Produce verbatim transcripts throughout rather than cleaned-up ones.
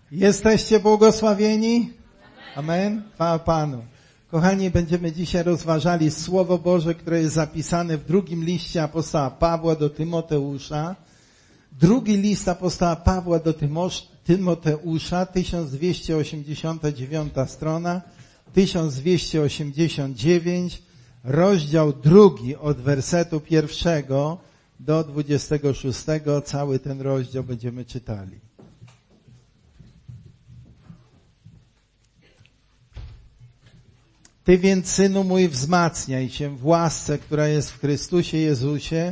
Jesteście błogosławieni? Amen. Chwała Panu. Kochani, będziemy dzisiaj rozważali Słowo Boże, które jest zapisane w drugim liście apostoła Pawła do Tymoteusza. Drugi list apostoła Pawła do Tymoteusza, tysiąc dwieście osiemdziesiąta dziewiąta strona, tysiąc dwieście osiemdziesiąt dziewięć, rozdział drugi od wersetu pierwszego do dwudziestego szóstego. Cały ten rozdział będziemy czytali. Ty więc, synu mój, wzmacniaj się w łasce, która jest w Chrystusie Jezusie,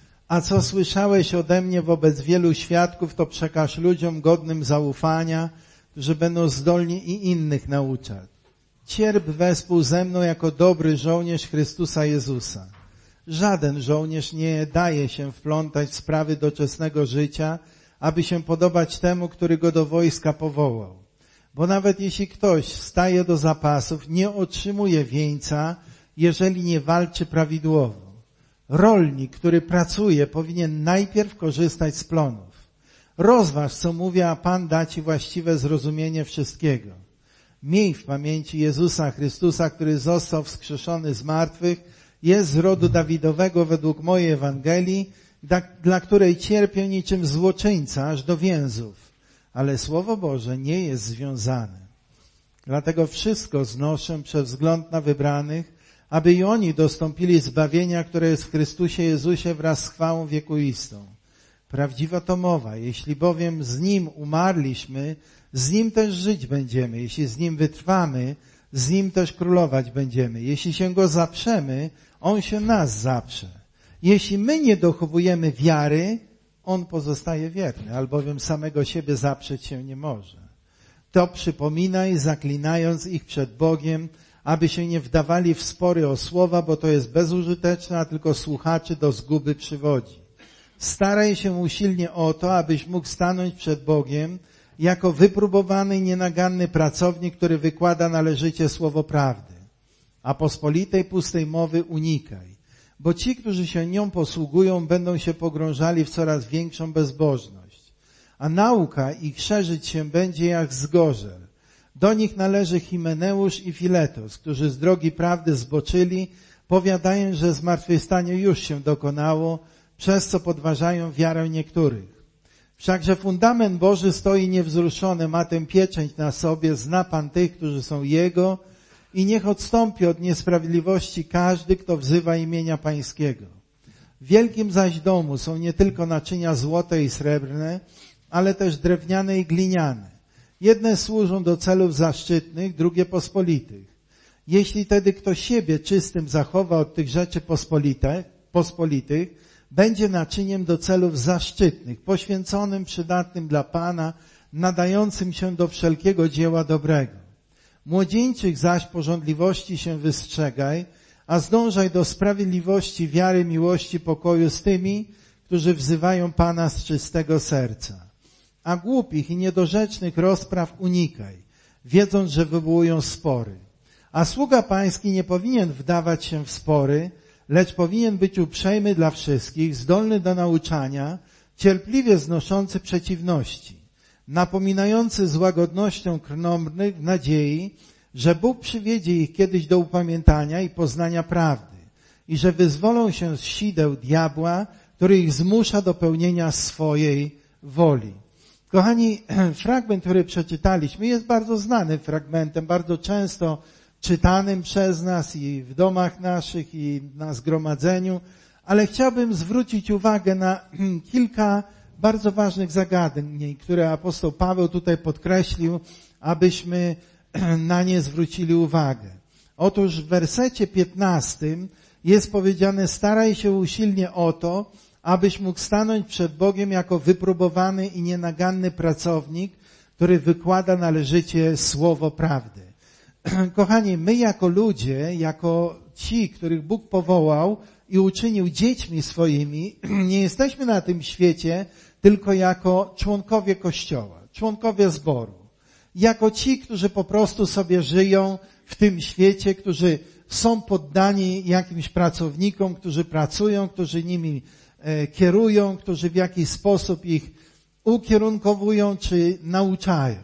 a co słyszałeś ode mnie wobec wielu świadków, to przekaż ludziom godnym zaufania, którzy będą zdolni i innych nauczać. Cierp wespół ze mną jako dobry żołnierz Chrystusa Jezusa. Żaden żołnierz nie daje się wplątać w sprawy doczesnego życia, aby się podobać temu, który go do wojska powołał. Bo nawet jeśli ktoś wstaje do zapasów, nie otrzymuje wieńca, jeżeli nie walczy prawidłowo. Rolnik, który pracuje, powinien najpierw korzystać z plonów. Rozważ, co mówię, a Pan da ci właściwe zrozumienie wszystkiego. Miej w pamięci Jezusa Chrystusa, który został wskrzeszony z martwych, jest z rodu Dawidowego według mojej Ewangelii, dla, dla której cierpię niczym złoczyńca aż do więzów. Ale Słowo Boże nie jest związane. Dlatego wszystko znoszę przez wzgląd na wybranych, aby i oni dostąpili zbawienia, które jest w Chrystusie Jezusie wraz z chwałą wiekuistą. Prawdziwa to mowa, jeśli bowiem z Nim umarliśmy, z Nim też żyć będziemy. Jeśli z Nim wytrwamy, z Nim też królować będziemy. Jeśli się Go zaprzemy, On się nas zaprze. Jeśli my nie dochowujemy wiary, On pozostaje wierny, albowiem samego siebie zaprzeć się nie może. To przypominaj, zaklinając ich przed Bogiem, aby się nie wdawali w spory o słowa, bo to jest bezużyteczne, a tylko słuchaczy do zguby przywodzi. Staraj się usilnie o to, abyś mógł stanąć przed Bogiem jako wypróbowany i nienaganny pracownik, który wykłada należycie słowo prawdy. A pospolitej pustej mowy unikaj. Bo ci, którzy się nią posługują, będą się pogrążali w coraz większą bezbożność. A nauka ich szerzyć się będzie jak zgorzel. Do nich należy Himeneusz i Filetos, którzy z drogi prawdy zboczyli, powiadają, że zmartwychwstanie już się dokonało, przez co podważają wiarę niektórych. Wszakże fundament Boży stoi niewzruszony, ma tę pieczęć na sobie, zna Pan tych, którzy są Jego, i niech odstąpi od niesprawiedliwości każdy, kto wzywa imienia Pańskiego. W wielkim zaś domu są nie tylko naczynia złote i srebrne, ale też drewniane i gliniane. Jedne służą do celów zaszczytnych, drugie pospolitych. Jeśli tedy kto siebie czystym zachowa od tych rzeczy pospolite, pospolitych, będzie naczyniem do celów zaszczytnych, poświęconym, przydatnym dla Pana, nadającym się do wszelkiego dzieła dobrego. Młodzieńczych zaś pożądliwości się wystrzegaj, a zdążaj do sprawiedliwości, wiary, miłości, pokoju z tymi, którzy wzywają Pana z czystego serca. A głupich i niedorzecznych rozpraw unikaj, wiedząc, że wywołują spory. A sługa Pański nie powinien wdawać się w spory, lecz powinien być uprzejmy dla wszystkich, zdolny do nauczania, cierpliwie znoszący przeciwności, napominający z łagodnością krnąbrnych w nadziei, że Bóg przywiedzie ich kiedyś do upamiętania i poznania prawdy i że wyzwolą się z sideł diabła, który ich zmusza do pełnienia swojej woli. Kochani, fragment, który przeczytaliśmy, jest bardzo znanym fragmentem, bardzo często czytanym przez nas i w domach naszych i na zgromadzeniu, ale chciałbym zwrócić uwagę na kilka bardzo ważnych zagadnień, które apostoł Paweł tutaj podkreślił, abyśmy na nie zwrócili uwagę. Otóż w wersecie piętnastym jest powiedziane: staraj się usilnie o to, abyś mógł stanąć przed Bogiem jako wypróbowany i nienaganny pracownik, który wykłada należycie słowo prawdy. Kochani, my jako ludzie, jako ci, których Bóg powołał i uczynił dziećmi swoimi, nie jesteśmy na tym świecie tylko jako członkowie Kościoła, członkowie zboru. Jako ci, którzy po prostu sobie żyją w tym świecie, którzy są poddani jakimś pracownikom, którzy pracują, którzy nimi kierują, którzy w jakiś sposób ich ukierunkowują czy nauczają.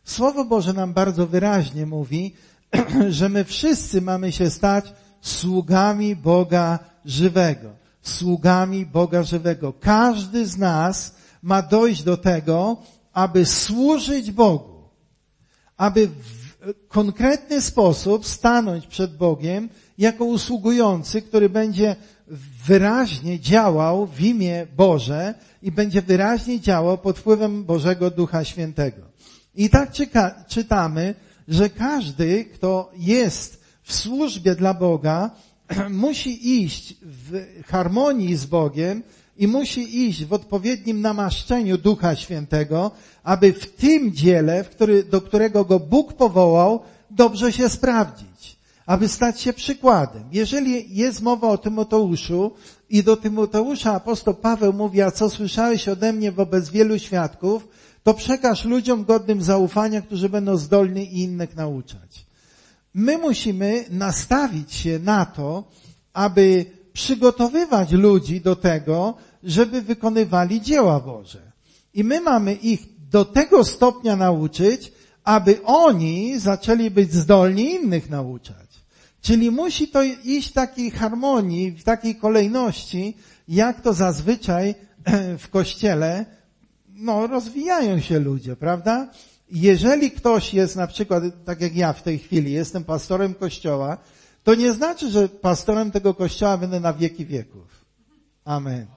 Słowo Boże nam bardzo wyraźnie mówi, że my wszyscy mamy się stać sługami Boga żywego. Sługami Boga żywego. Każdy z nas ma dojść do tego, aby służyć Bogu. Aby w konkretny sposób stanąć przed Bogiem jako usługujący, który będzie wyraźnie działał w imię Boże i będzie wyraźnie działał pod wpływem Bożego Ducha Świętego. I tak czyta, czytamy, że każdy, kto jest w służbie dla Boga, musi iść w harmonii z Bogiem i musi iść w odpowiednim namaszczeniu Ducha Świętego, aby w tym dziele, w który, do którego go Bóg powołał, dobrze się sprawdzić, aby stać się przykładem. Jeżeli jest mowa o Tymoteuszu i do Tymoteusza apostoł Paweł mówi, a co słyszałeś ode mnie wobec wielu świadków, to przekaż ludziom godnym zaufania, którzy będą zdolni i innych nauczać. My musimy nastawić się na to, aby przygotowywać ludzi do tego, żeby wykonywali dzieła Boże. I my mamy ich do tego stopnia nauczyć, aby oni zaczęli być zdolni innych nauczać. Czyli musi to iść w takiej harmonii, w takiej kolejności, jak to zazwyczaj w Kościele, no, rozwijają się ludzie, prawda? Jeżeli ktoś jest na przykład, tak jak ja w tej chwili, jestem pastorem Kościoła, to nie znaczy, że pastorem tego Kościoła będę na wieki wieków. Amen.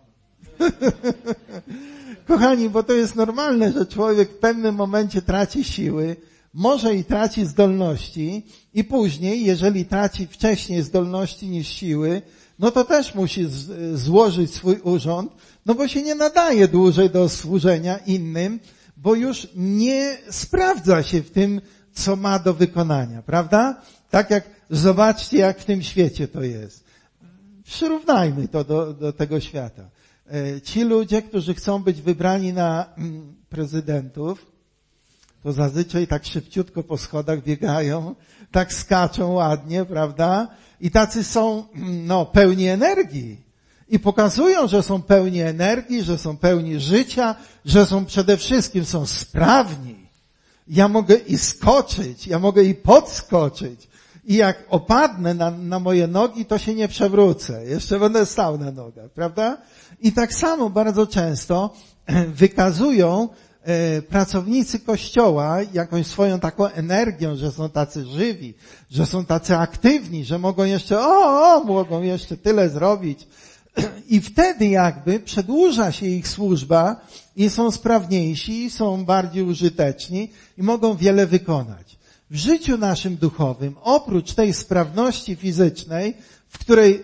Kochani, bo to jest normalne, że człowiek w pewnym momencie traci siły, może i traci zdolności i później, jeżeli traci wcześniej zdolności niż siły, no to też musi z- złożyć swój urząd, no bo się nie nadaje dłużej do służenia innym, bo już nie sprawdza się w tym, co ma do wykonania, prawda? Tak jak, zobaczcie, jak w tym świecie to jest. Przyrównajmy to do, do tego świata. Ci ludzie, którzy chcą być wybrani na prezydentów, to zazwyczaj tak szybciutko po schodach biegają, tak skaczą ładnie, prawda? I tacy są, no, pełni energii. I pokazują, że są pełni energii, że są pełni życia, że są przede wszystkim są sprawni. Ja mogę i skoczyć, ja mogę i podskoczyć. I jak opadnę na, na moje nogi, to się nie przewrócę. Jeszcze będę stał na nogach, prawda? I tak samo bardzo często wykazują e, pracownicy Kościoła jakąś swoją taką energią, że są tacy żywi, że są tacy aktywni, że mogą jeszcze, o, o mogą jeszcze tyle zrobić. I wtedy jakby przedłuża się ich służba i są sprawniejsi, są bardziej użyteczni i mogą wiele wykonać. W życiu naszym duchowym, oprócz tej sprawności fizycznej, w której,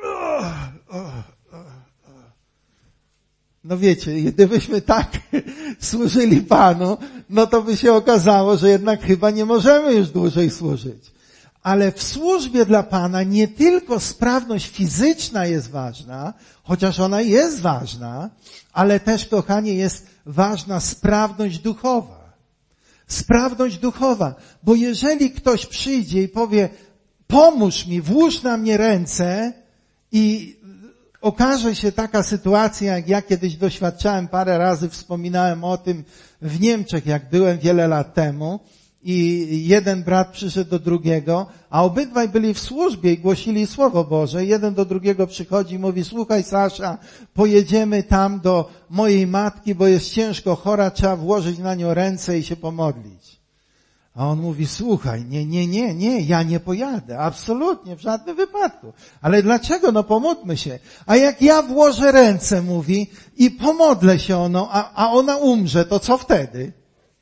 no wiecie, gdybyśmy tak służyli Panu, no to by się okazało, że jednak chyba nie możemy już dłużej służyć. Ale w służbie dla Pana nie tylko sprawność fizyczna jest ważna, chociaż ona jest ważna, ale też, kochanie, jest ważna sprawność duchowa. Sprawność duchowa. Bo jeżeli ktoś przyjdzie i powie, pomóż mi, włóż na mnie ręce i okaże się taka sytuacja, jak ja kiedyś doświadczałem, parę razy wspominałem o tym w Niemczech, jak byłem wiele lat temu, i jeden brat przyszedł do drugiego, a obydwaj byli w służbie i głosili Słowo Boże. Jeden do drugiego przychodzi i mówi, słuchaj Sasza, pojedziemy tam do mojej matki, bo jest ciężko chora, trzeba włożyć na nią ręce i się pomodlić. A on mówi, słuchaj, nie, nie, nie, nie, ja nie pojadę, absolutnie, w żadnym wypadku. Ale dlaczego? No pomódlmy się. A jak ja włożę ręce, mówi, i pomodlę się o nią, a, a ona umrze, to co wtedy?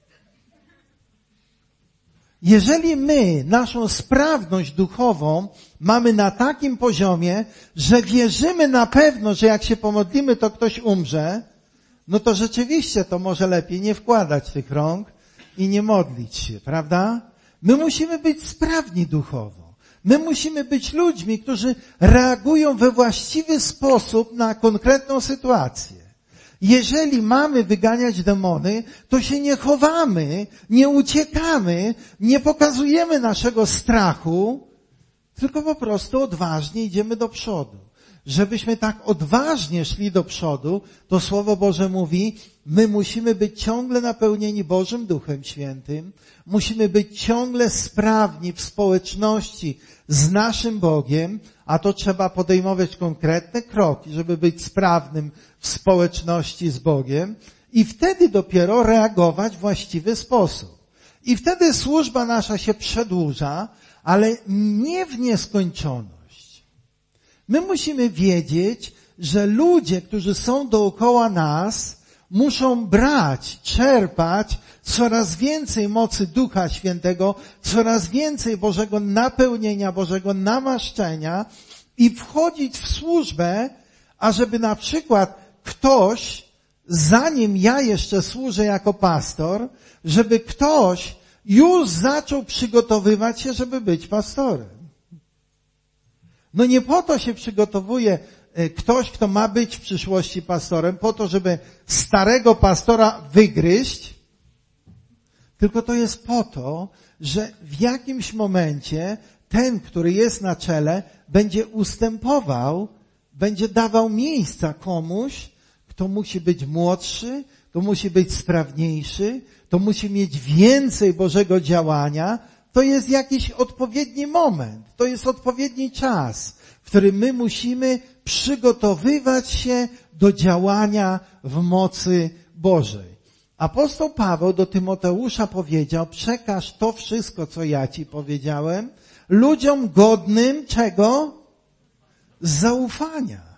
Jeżeli my naszą sprawność duchową mamy na takim poziomie, że wierzymy na pewno, że jak się pomodlimy, to ktoś umrze, no to rzeczywiście to może lepiej nie wkładać tych rąk i nie modlić się, prawda? My musimy być sprawni duchowo. My musimy być ludźmi, którzy reagują we właściwy sposób na konkretną sytuację. Jeżeli mamy wyganiać demony, to się nie chowamy, nie uciekamy, nie pokazujemy naszego strachu, tylko po prostu odważnie idziemy do przodu. żebyśmy tak odważnie szli do przodu, to Słowo Boże mówi, my musimy być ciągle napełnieni Bożym Duchem Świętym, musimy być ciągle sprawni w społeczności z naszym Bogiem, a to trzeba podejmować konkretne kroki, żeby być sprawnym w społeczności z Bogiem i wtedy dopiero reagować w właściwy sposób. I wtedy służba nasza się przedłuża, ale nie w nieskończoność. My musimy wiedzieć, że ludzie, którzy są dookoła nas, muszą brać, czerpać coraz więcej mocy Ducha Świętego, coraz więcej Bożego napełnienia, Bożego namaszczenia i wchodzić w służbę, ażeby na przykład ktoś, zanim ja jeszcze służę jako pastor, żeby ktoś już zaczął przygotowywać się, żeby być pastorem. No nie po to się przygotowuje ktoś, kto ma być w przyszłości pastorem, po to, żeby starego pastora wygryźć, tylko to jest po to, że w jakimś momencie ten, który jest na czele, będzie ustępował, będzie dawał miejsca komuś, kto musi być młodszy, to musi być sprawniejszy, to musi mieć więcej Bożego działania. To jest jakiś odpowiedni moment, to jest odpowiedni czas, w którym my musimy przygotowywać się do działania w mocy Bożej. Apostoł Paweł do Tymoteusza powiedział, przekaż to wszystko, co ja ci powiedziałem, ludziom godnym czego? Zaufania.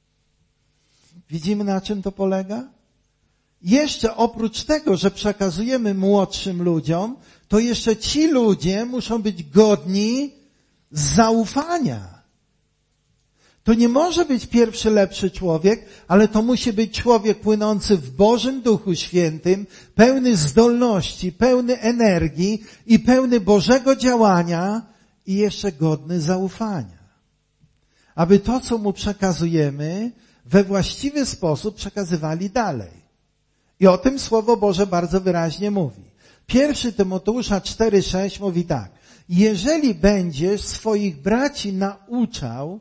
Widzimy, na czym to polega? Jeszcze oprócz tego, że przekazujemy młodszym ludziom, to jeszcze ci ludzie muszą być godni zaufania. To nie może być pierwszy lepszy człowiek, ale to musi być człowiek płynący w Bożym Duchu Świętym, pełny zdolności, pełny energii i pełny Bożego działania i jeszcze godny zaufania. Aby to, co mu przekazujemy, we właściwy sposób przekazywali dalej. I o tym Słowo Boże bardzo wyraźnie mówi. Pierwszy Tymoteusza cztery sześć mówi tak. Jeżeli będziesz swoich braci nauczał,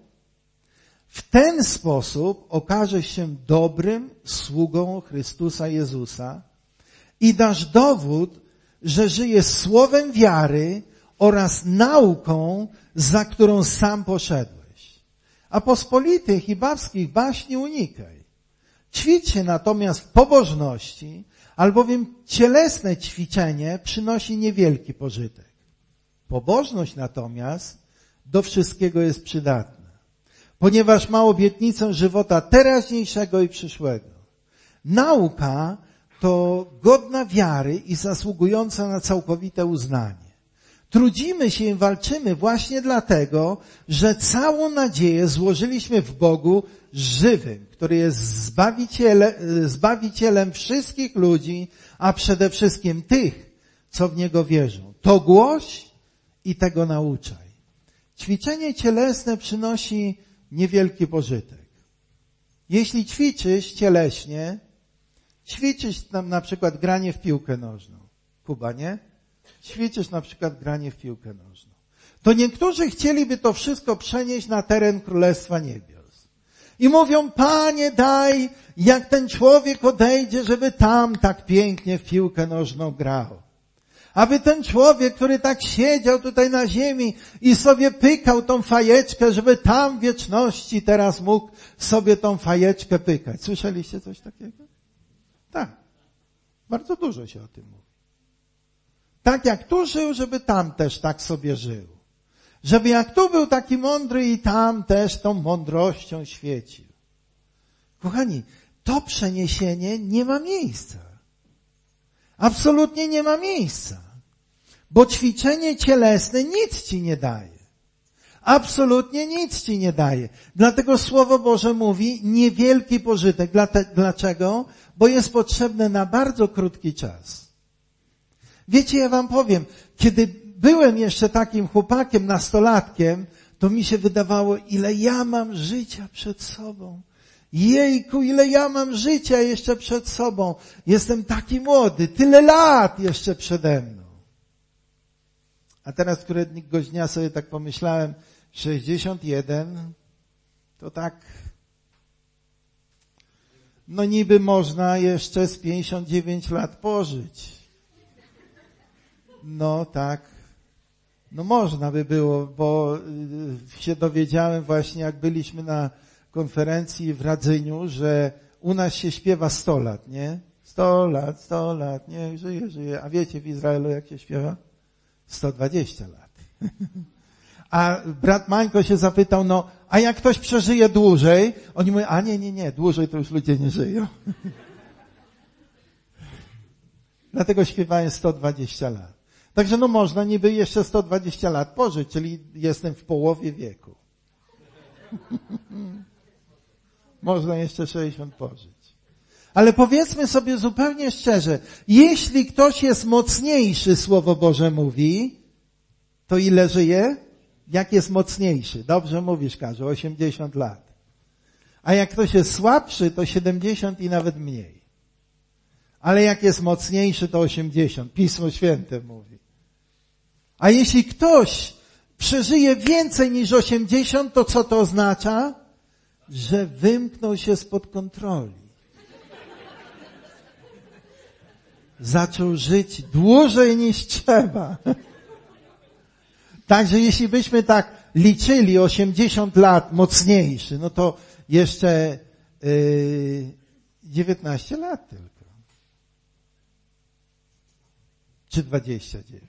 w ten sposób okażesz się dobrym sługą Chrystusa Jezusa i dasz dowód, że żyjesz słowem wiary oraz nauką, za którą sam poszedłeś. A pospolitych i babskich baśni unikaj. Ćwicz się natomiast w pobożności, albowiem cielesne ćwiczenie przynosi niewielki pożytek. Pobożność natomiast do wszystkiego jest przydatna, ponieważ ma obietnicę żywota teraźniejszego i przyszłego. Nauka to godna wiary i zasługująca na całkowite uznanie. Trudzimy się i walczymy właśnie dlatego, że całą nadzieję złożyliśmy w Bogu żywym, który jest zbawicielem, zbawicielem wszystkich ludzi, a przede wszystkim tych, co w Niego wierzą. To głoś i tego nauczaj. Ćwiczenie cielesne przynosi niewielki pożytek. Jeśli ćwiczysz cieleśnie, ćwiczysz tam na przykład granie w piłkę nożną. Kuba, nie? Ćwiczysz na przykład granie w piłkę nożną. To niektórzy chcieliby to wszystko przenieść na teren Królestwa Niebios. I mówią, Panie, daj, jak ten człowiek odejdzie, żeby tam tak pięknie w piłkę nożną grał. Aby ten człowiek, który tak siedział tutaj na ziemi i sobie pykał tą fajeczkę, żeby tam w wieczności teraz mógł sobie tą fajeczkę pykać. Słyszeliście coś takiego? Tak. Bardzo dużo się o tym mówi. Tak jak tu żył, żeby tam też tak sobie żył. Żeby jak tu był taki mądry i tam też tą mądrością świecił. Kochani, to przeniesienie nie ma miejsca. Absolutnie nie ma miejsca. Bo ćwiczenie cielesne nic ci nie daje. Absolutnie nic ci nie daje. Dlatego Słowo Boże mówi niewielki pożytek. Dlaczego? Bo jest potrzebne na bardzo krótki czas. Wiecie, ja wam powiem, kiedy byłem jeszcze takim chłopakiem, nastolatkiem, to mi się wydawało, ile ja mam życia przed sobą. Jejku, ile ja mam życia jeszcze przed sobą. Jestem taki młody, tyle lat jeszcze przede mną. A teraz któregoś dnia sobie tak pomyślałem, sześćdziesiąt jeden, to tak no niby można jeszcze z pięćdziesiąt dziewięć lat pożyć. No tak, no można by było, bo się dowiedziałem właśnie, jak byliśmy na konferencji w Radzyniu, że u nas się śpiewa sto lat, nie? sto lat, sto lat, nie, żyje, żyje. A wiecie w Izraelu jak się śpiewa? sto dwadzieścia lat. A brat Mańko się zapytał, no, a jak ktoś przeżyje dłużej? Oni mówią, a nie, nie, nie, dłużej to już ludzie nie żyją. Dlatego śpiewają sto dwadzieścia lat. Także no można niby jeszcze sto dwadzieścia lat pożyć, czyli jestem w połowie wieku. Można jeszcze sześćdziesiąt pożyć. Ale powiedzmy sobie zupełnie szczerze, jeśli ktoś jest mocniejszy, Słowo Boże mówi, to ile żyje? Jak jest mocniejszy? Dobrze mówisz, Karzu, osiemdziesiąt lat. A jak ktoś jest słabszy, to siedemdziesiąt i nawet mniej. Ale jak jest mocniejszy, to osiemdziesiąt. Pismo Święte mówi. A jeśli ktoś przeżyje więcej niż osiemdziesiąt, to co to oznacza? Że wymknął się spod kontroli. Zaczął żyć dłużej niż trzeba. Także jeśli byśmy tak liczyli osiemdziesiąt lat mocniejszy, no to jeszcze yy, dziewiętnaście lat tylko. Czy dwadzieścia dziewięć.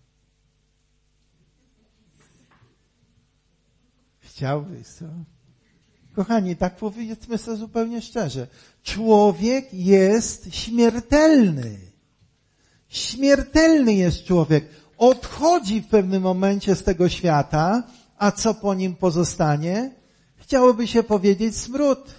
Chciałbyś, co? Kochani, tak powiedzmy sobie zupełnie szczerze. Człowiek jest śmiertelny. Śmiertelny jest człowiek. Odchodzi w pewnym momencie z tego świata, a co po nim pozostanie? Chciałoby się powiedzieć smród.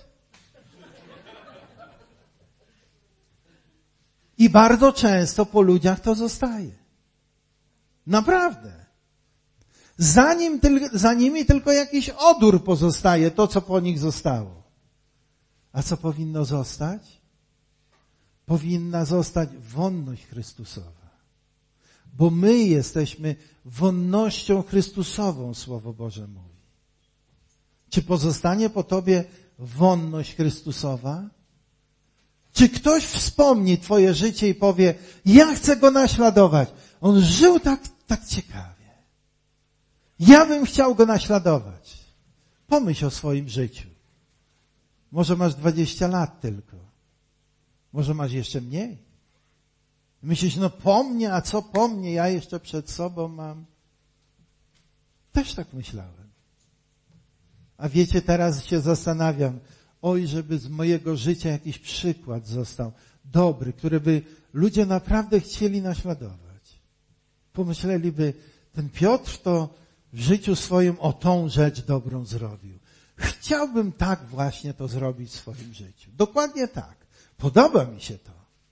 I bardzo często po ludziach to zostaje. Naprawdę. Za, nim, za nimi tylko jakiś odór pozostaje, to co po nich zostało. A co powinno zostać? Powinna zostać wonność Chrystusowa. Bo my jesteśmy wonnością Chrystusową, Słowo Boże mówi. Czy pozostanie po tobie wonność Chrystusowa? Czy ktoś wspomni twoje życie i powie, ja chcę go naśladować. On żył tak, tak ciekawie. Ja bym chciał go naśladować. Pomyśl o swoim życiu. Może masz dwadzieścia lat tylko. Może masz jeszcze mniej. Myślisz, no po mnie, a co po mnie? Ja jeszcze przed sobą mam. Też tak myślałem. A wiecie, teraz się zastanawiam, oj, żeby z mojego życia jakiś przykład został dobry, który by ludzie naprawdę chcieli naśladować. Pomyśleliby, ten Piotr to w życiu swoim o tą rzecz dobrą zrobił. Chciałbym tak właśnie to zrobić w swoim życiu. Dokładnie tak. Podoba mi się to.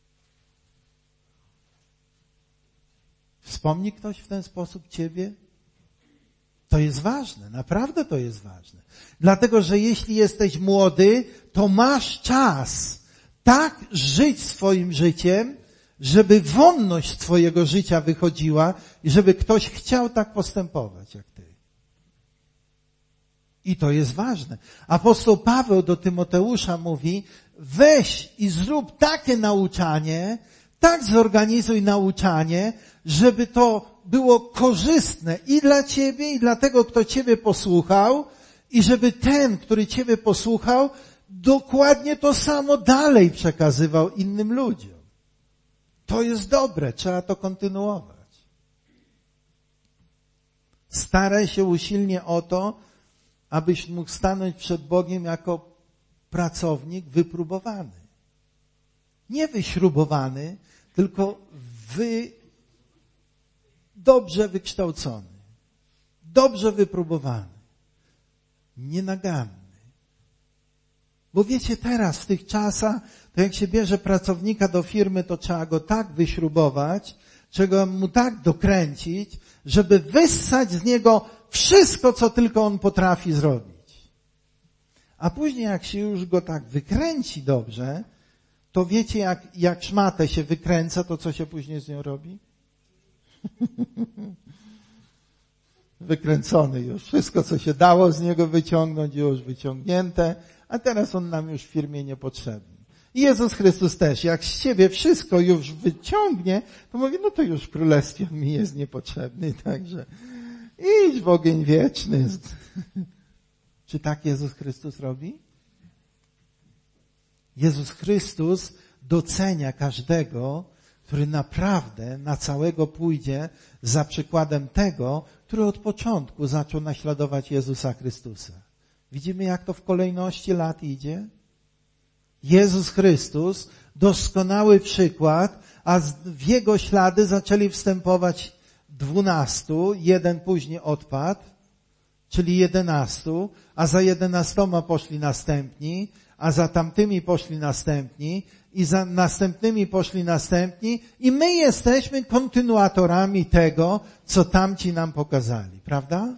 Wspomni ktoś w ten sposób ciebie? To jest ważne, naprawdę to jest ważne. Dlatego, że jeśli jesteś młody, to masz czas tak żyć swoim życiem, żeby wonność z twojego życia wychodziła i żeby ktoś chciał tak postępować jak ty. I to jest ważne. Apostoł Paweł do Tymoteusza mówi, weź i zrób takie nauczanie, tak zorganizuj nauczanie, żeby to było korzystne i dla ciebie, i dla tego, kto ciebie posłuchał, i żeby ten, który ciebie posłuchał, dokładnie to samo dalej przekazywał innym ludziom. To jest dobre, trzeba to kontynuować. Staraj się usilnie o to, abyś mógł stanąć przed Bogiem jako pracownik wypróbowany. Nie wyśrubowany, tylko wy, dobrze wykształcony, dobrze wypróbowany, nienaganny. Bo wiecie, teraz w tych czasach, to jak się bierze pracownika do firmy, to trzeba go tak wyśrubować, trzeba mu tak dokręcić, żeby wyssać z niego wszystko, co tylko on potrafi zrobić. A później jak się już go tak wykręci dobrze, to wiecie, jak, jak szmatę się wykręca, to co się później z nią robi? Wykręcony już. Wszystko, co się dało z niego wyciągnąć, już wyciągnięte, a teraz on nam już w firmie niepotrzebny. I Jezus Chrystus też, jak z ciebie wszystko już wyciągnie, to mówi, no to już w królestwie mi jest niepotrzebny, także idź w ogień wieczny. Czy tak Jezus Chrystus robi? Jezus Chrystus docenia każdego, który naprawdę na całego pójdzie za przykładem tego, który od początku zaczął naśladować Jezusa Chrystusa. Widzimy, jak to w kolejności lat idzie? Jezus Chrystus, doskonały przykład, a w Jego ślady zaczęli wstępować dwunastu, jeden później odpadł, czyli jedenastu, a za jedenastoma poszli następni, a za tamtymi poszli następni i za następnymi poszli następni i my jesteśmy kontynuatorami tego, co tamci nam pokazali, prawda?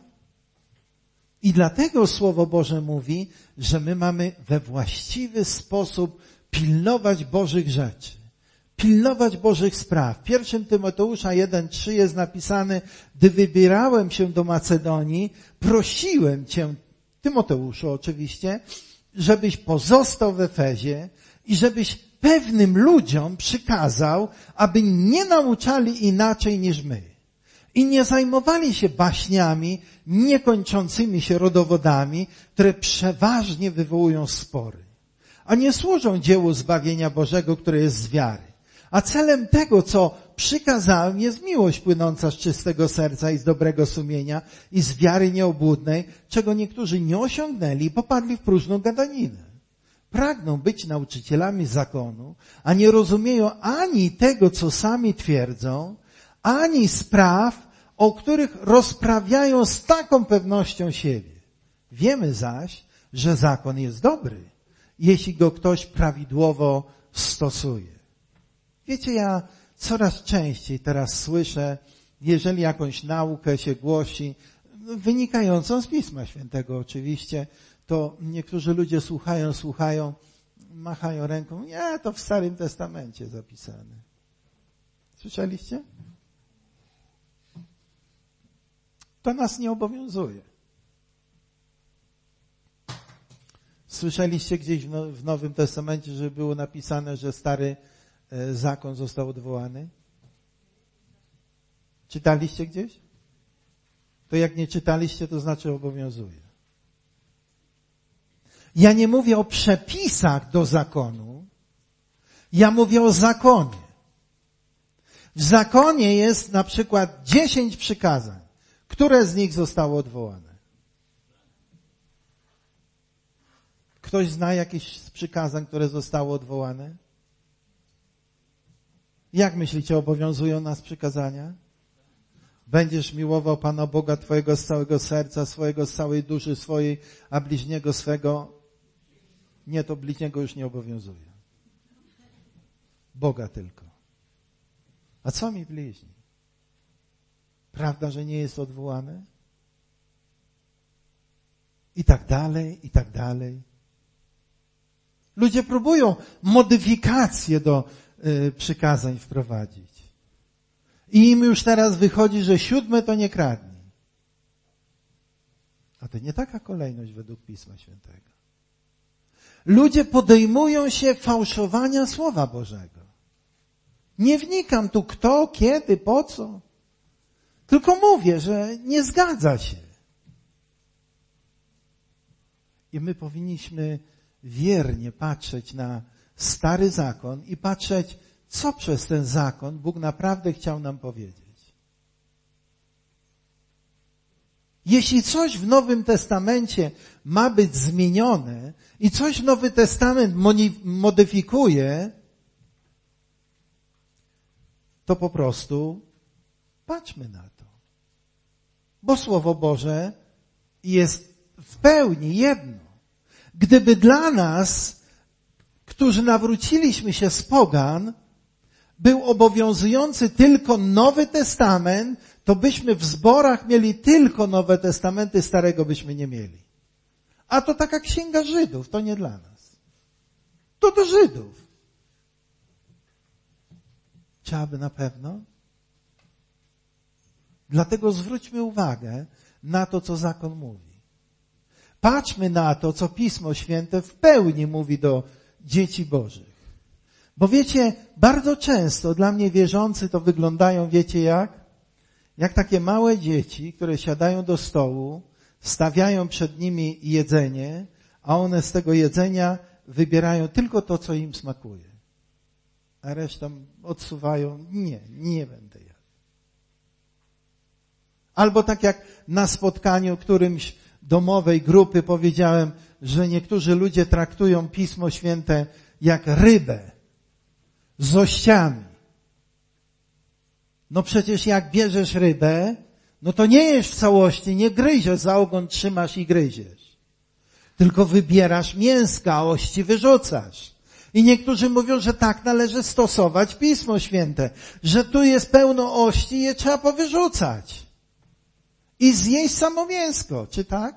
I dlatego Słowo Boże mówi, że my mamy we właściwy sposób pilnować Bożych rzeczy, pilnować Bożych spraw. W pierwszym Tymoteusza jeden trzy jest napisane, gdy wybierałem się do Macedonii, prosiłem Cię, Tymoteuszu oczywiście, żebyś pozostał w Efezie i żebyś pewnym ludziom przykazał, aby nie nauczali inaczej niż my. I nie zajmowali się baśniami, niekończącymi się rodowodami, które przeważnie wywołują spory. A nie służą dziełu zbawienia Bożego, które jest z wiary. A celem tego, co przykazałem, jest miłość płynąca z czystego serca i z dobrego sumienia i z wiary nieobłudnej, czego niektórzy nie osiągnęli i popadli w próżną gadaninę. Pragną być nauczycielami zakonu, a nie rozumieją ani tego, co sami twierdzą, ani spraw, o których rozprawiają z taką pewnością siebie. Wiemy zaś, że zakon jest dobry, jeśli go ktoś prawidłowo stosuje. Wiecie, ja coraz częściej teraz słyszę, jeżeli jakąś naukę się głosi, wynikającą z Pisma Świętego oczywiście, to niektórzy ludzie słuchają, słuchają, machają ręką. Nie, to w Starym Testamencie zapisane. Słyszeliście? To nas nie obowiązuje. Słyszeliście gdzieś w Nowym Testamencie, że było napisane, że stary zakon został odwołany? Czytaliście gdzieś? To jak nie czytaliście, to znaczy obowiązuje. Ja nie mówię o przepisach do zakonu, ja mówię o zakonie. W zakonie jest na przykład dziesięć przykazań. Które z nich zostało odwołane? Ktoś zna jakieś z przykazań, które zostały odwołane? Jak myślicie, obowiązują nas przykazania? Będziesz miłował Pana Boga Twojego z całego serca, swojego, z całej duszy swojej, a bliźniego swego. Nie, to bliźniego już nie obowiązuje. Boga tylko. A co mi bliźni? Prawda, że nie jest odwołane? I tak dalej, i tak dalej. Ludzie próbują modyfikacje do y, przykazań wprowadzić. I im już teraz wychodzi, że siódme to nie kradnij. A to nie taka kolejność według Pisma Świętego. Ludzie podejmują się fałszowania Słowa Bożego. Nie wnikam tu kto, kiedy, po co. Tylko mówię, że nie zgadza się. I my powinniśmy wiernie patrzeć na stary zakon i patrzeć, co przez ten zakon Bóg naprawdę chciał nam powiedzieć. Jeśli coś w Nowym Testamencie ma być zmienione i coś Nowy Testament modyfikuje, to po prostu patrzmy na to. Bo Słowo Boże jest w pełni jedno. Gdyby dla nas, którzy nawróciliśmy się z pogan, był obowiązujący tylko Nowy Testament, to byśmy w zborach mieli tylko Nowe Testamenty, Starego byśmy nie mieli. A to taka księga Żydów, to nie dla nas. To do Żydów. Trzeba by na pewno. Dlatego zwróćmy uwagę na to, co zakon mówi. Patrzmy na to, co Pismo Święte w pełni mówi do dzieci Bożych. Bo wiecie, bardzo często dla mnie wierzący to wyglądają, wiecie jak? Jak takie małe dzieci, które siadają do stołu, stawiają przed nimi jedzenie, a one z tego jedzenia wybierają tylko to, co im smakuje. A resztą odsuwają, nie, nie będę jadł. Albo tak jak na spotkaniu którymś domowej grupy powiedziałem, że niektórzy ludzie traktują Pismo Święte jak rybę z ościami. No przecież jak bierzesz rybę, no to nie jesz w całości, nie gryziesz, za ogon trzymasz i gryziesz. Tylko wybierasz mięska, a ości wyrzucasz. I niektórzy mówią, że tak należy stosować Pismo Święte, że tu jest pełno ości i je trzeba powyrzucać. I zjeść samo mięsko, czy tak?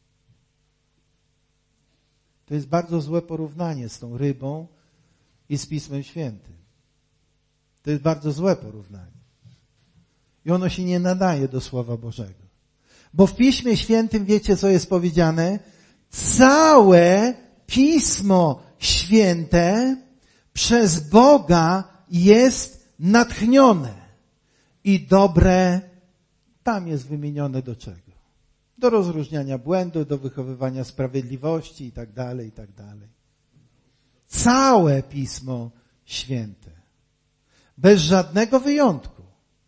To jest bardzo złe porównanie z tą rybą i z Pismem Świętym. To jest bardzo złe porównanie. I ono się nie nadaje do Słowa Bożego. Bo w Piśmie Świętym wiecie, co jest powiedziane? Całe Pismo Święte przez Boga jest natchnione i dobre, tam jest wymienione do czego? Do rozróżniania błędu, do wychowywania sprawiedliwości i tak dalej, i tak dalej. Całe Pismo Święte. Bez żadnego wyjątku.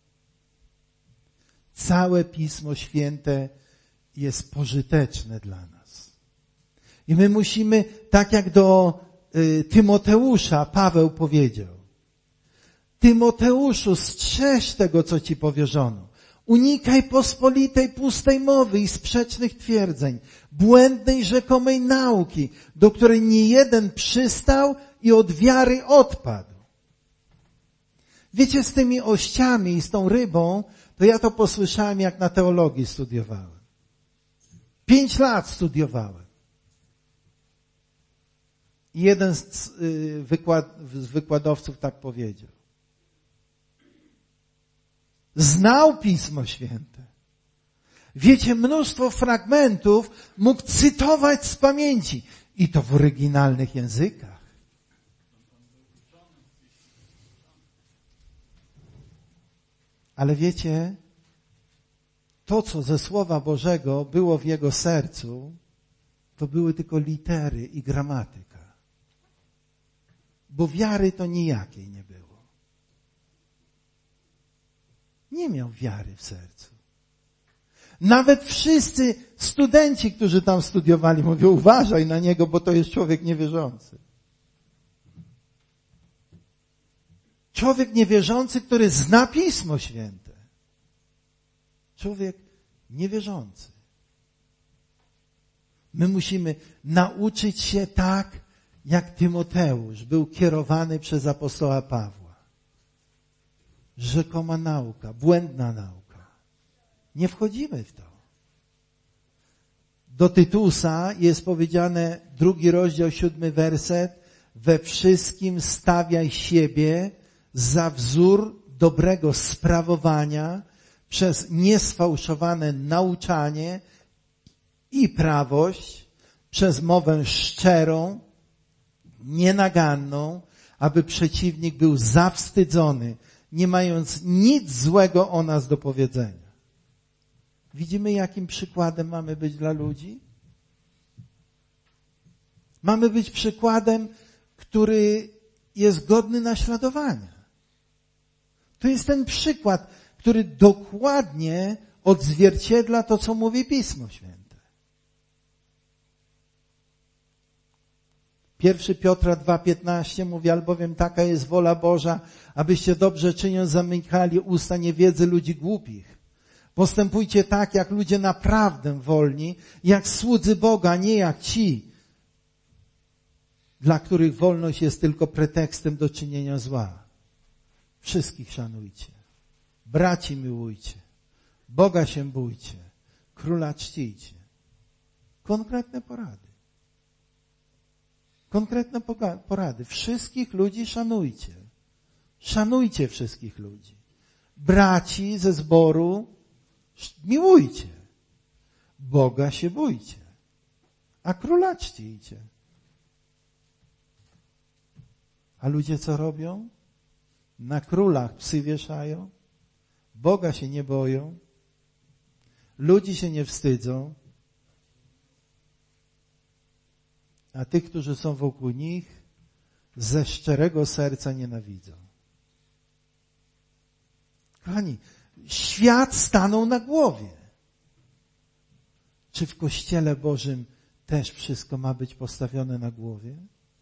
Całe Pismo Święte jest pożyteczne dla nas. I my musimy, tak jak do y, Tymoteusza Paweł powiedział, Tymoteuszu, strzeż tego, co ci powierzono. Unikaj pospolitej, pustej mowy i sprzecznych twierdzeń, błędnej, rzekomej nauki, do której nie jeden przystał i od wiary odpadł. Wiecie, z tymi ościami i z tą rybą, to ja to posłyszałem, jak na teologii studiowałem. Pięć lat studiowałem. I jeden z, y, wykład, z wykładowców tak powiedział. Znał Pismo Święte. Wiecie, mnóstwo fragmentów mógł cytować z pamięci. I to w oryginalnych językach. Ale wiecie, to, co ze Słowa Bożego było w jego sercu, to były tylko litery i gramatyka. Bo wiary to nijakiej nie było. Nie miał wiary w sercu. Nawet wszyscy studenci, którzy tam studiowali, mówią, uważaj na niego, bo to jest człowiek niewierzący. Człowiek niewierzący, który zna Pismo Święte. Człowiek niewierzący. My musimy nauczyć się tak, jak Tymoteusz był kierowany przez apostoła Pawła. Rzekoma nauka, błędna nauka. Nie wchodzimy w to. Do Tytusa jest powiedziane, drugi rozdział, siódmy werset, we wszystkim stawiaj siebie za wzór dobrego sprawowania przez niesfałszowane nauczanie i prawość, przez mowę szczerą, nienaganną, aby przeciwnik był zawstydzony, nie mając nic złego o nas do powiedzenia. Widzimy, jakim przykładem mamy być dla ludzi? Mamy być przykładem, który jest godny naśladowania. To jest ten przykład, który dokładnie odzwierciedla to, co mówi Pismo Święte. Pierwszy Piotra dwa piętnaście mówi, albowiem taka jest wola Boża, abyście dobrze czyniąc zamykali usta niewiedzy ludzi głupich. Postępujcie tak, jak ludzie naprawdę wolni, jak słudzy Boga, nie jak ci, dla których wolność jest tylko pretekstem do czynienia zła. Wszystkich szanujcie. Braci miłujcie. Boga się bójcie. Króla czcijcie. Konkretne porady. Konkretne porady. Wszystkich ludzi szanujcie. Szanujcie wszystkich ludzi. Braci ze zboru miłujcie. Boga się bójcie. A króla czcijcie. A ludzie co robią? Na królach psy wieszają, Boga się nie boją, ludzi się nie wstydzą, a tych, którzy są wokół nich, ze szczerego serca nienawidzą. Kochani, świat stanął na głowie. Czy w Kościele Bożym też wszystko ma być postawione na głowie?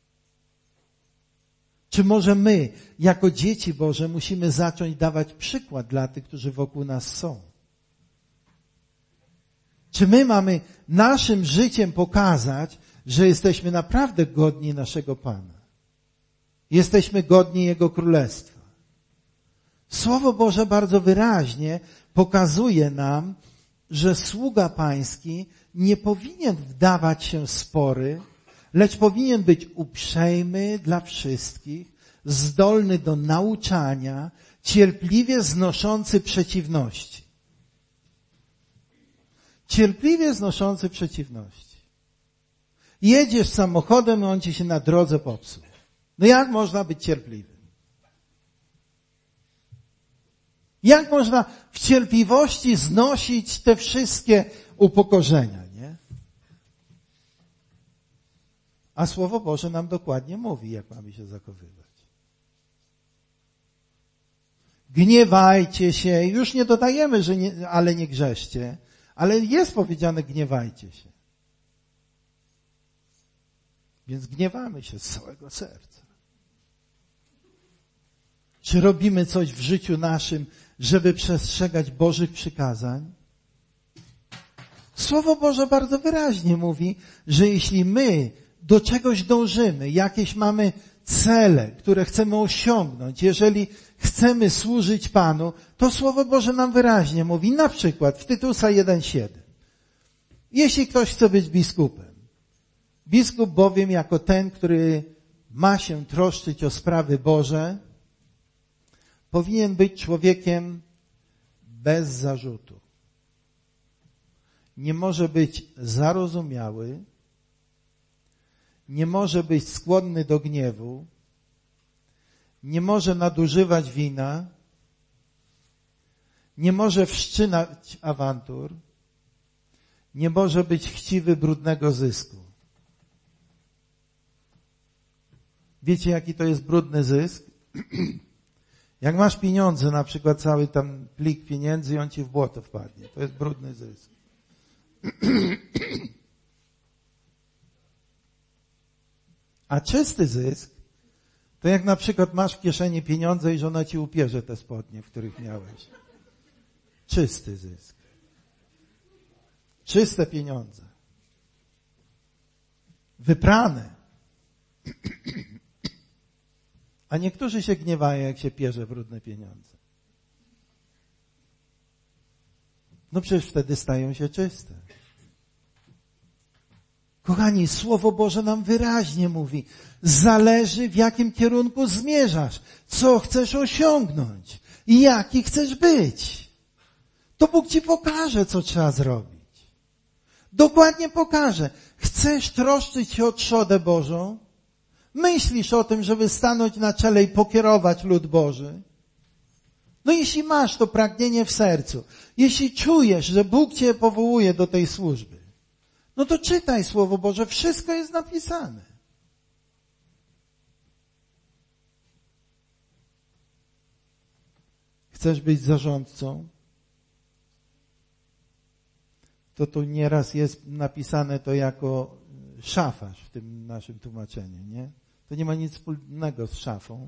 Czy może my, jako dzieci Boże, musimy zacząć dawać przykład dla tych, którzy wokół nas są? Czy my mamy naszym życiem pokazać, że jesteśmy naprawdę godni naszego Pana? Jesteśmy godni Jego Królestwa. Słowo Boże bardzo wyraźnie pokazuje nam, że sługa Pański nie powinien wdawać się w spory, lecz powinien być uprzejmy dla wszystkich, zdolny do nauczania, cierpliwie znoszący przeciwności. Cierpliwie znoszący przeciwności. Jedziesz samochodem i on ci się na drodze popsuł. No jak można być cierpliwym? Jak można w cierpliwości znosić te wszystkie upokorzenia, nie? A Słowo Boże nam dokładnie mówi, jak mamy się zachowywać. Gniewajcie się, już nie dodajemy, że nie, ale nie grzeszcie, ale jest powiedziane gniewajcie się. Więc gniewamy się z całego serca. Czy robimy coś w życiu naszym, żeby przestrzegać Bożych przykazań? Słowo Boże bardzo wyraźnie mówi, że jeśli my do czegoś dążymy, jakieś mamy cele, które chcemy osiągnąć, jeżeli chcemy służyć Panu, to Słowo Boże nam wyraźnie mówi, na przykład w Tytusa jeden siedem. Jeśli ktoś chce być biskupem, biskup bowiem jako ten, który ma się troszczyć o sprawy Boże, powinien być człowiekiem bez zarzutu. Nie może być zarozumiały, nie może być skłonny do gniewu, nie może nadużywać wina, nie może wszczynać awantur, nie może być chciwy brudnego zysku. Wiecie, jaki to jest brudny zysk? Jak masz pieniądze, na przykład cały tam plik pieniędzy i on ci w błoto wpadnie. To jest brudny zysk. A czysty zysk, to jak na przykład masz w kieszeni pieniądze i żona ci upierze te spodnie, w których miałeś. Czysty zysk. Czyste pieniądze. Wyprane. A niektórzy się gniewają, jak się pierze brudne pieniądze. No przecież wtedy stają się czyste. Kochani, Słowo Boże nam wyraźnie mówi, zależy w jakim kierunku zmierzasz, co chcesz osiągnąć i jaki chcesz być. To Bóg ci pokaże, co trzeba zrobić. Dokładnie pokaże. Chcesz troszczyć się o trzodę Bożą? Myślisz o tym, żeby stanąć na czele i pokierować lud Boży? No jeśli masz to pragnienie w sercu, jeśli czujesz, że Bóg cię powołuje do tej służby, no to czytaj Słowo Boże, wszystko jest napisane. Chcesz być zarządcą? To tu nieraz jest napisane to jako szafarz w tym naszym tłumaczeniu, nie? To nie ma nic wspólnego z szafą.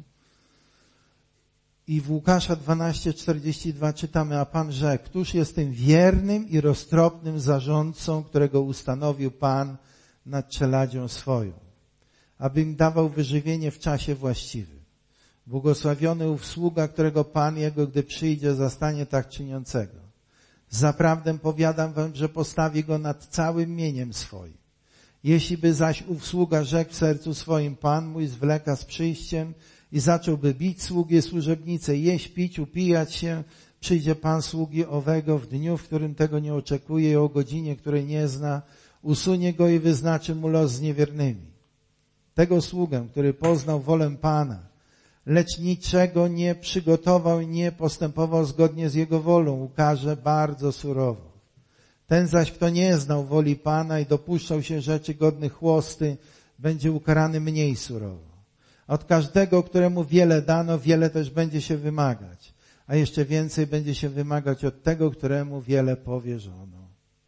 I w Łukasza dwanaście czterdzieści dwa czytamy, a Pan rzekł, któż jest tym wiernym i roztropnym zarządcą, którego ustanowił Pan nad czeladzią swoją, aby im dawał wyżywienie w czasie właściwym. Błogosławiony ów sługa, którego Pan jego, gdy przyjdzie, zastanie tak czyniącego. Zaprawdę powiadam wam, że postawi go nad całym mieniem swoim. Jeśli by zaś ów sługa rzekł w sercu swoim, Pan mój zwleka z przyjściem i zacząłby bić sługę służebnicę, jeść, pić, upijać się, przyjdzie Pan sługi owego w dniu, w którym tego nie oczekuje i o godzinie, której nie zna, usunie go i wyznaczy mu los z niewiernymi. tego sługę, który poznał wolę Pana, lecz niczego nie przygotował i nie postępował zgodnie z Jego wolą, ukarze bardzo surowo. Ten zaś, kto nie znał woli Pana i dopuszczał się rzeczy godnych chłosty, będzie ukarany mniej surowo. Od każdego, któremu wiele dano, wiele też będzie się wymagać, a jeszcze więcej będzie się wymagać od tego, któremu wiele powierzono.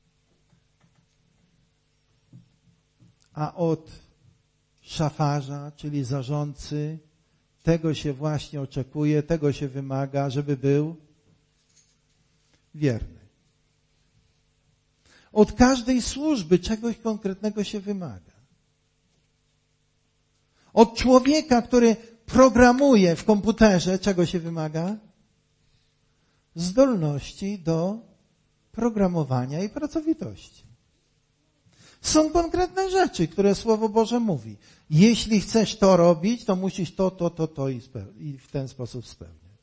A od szafarza, czyli zarządcy, tego się właśnie oczekuje, tego się wymaga, żeby był wierny. Od każdej służby czegoś konkretnego się wymaga. Od człowieka, który programuje w komputerze, czego się wymaga? Zdolności do programowania i pracowitości. Są konkretne rzeczy, które Słowo Boże mówi. Jeśli chcesz to robić, to musisz to, to, to, to i, speł- i w ten sposób spełniać.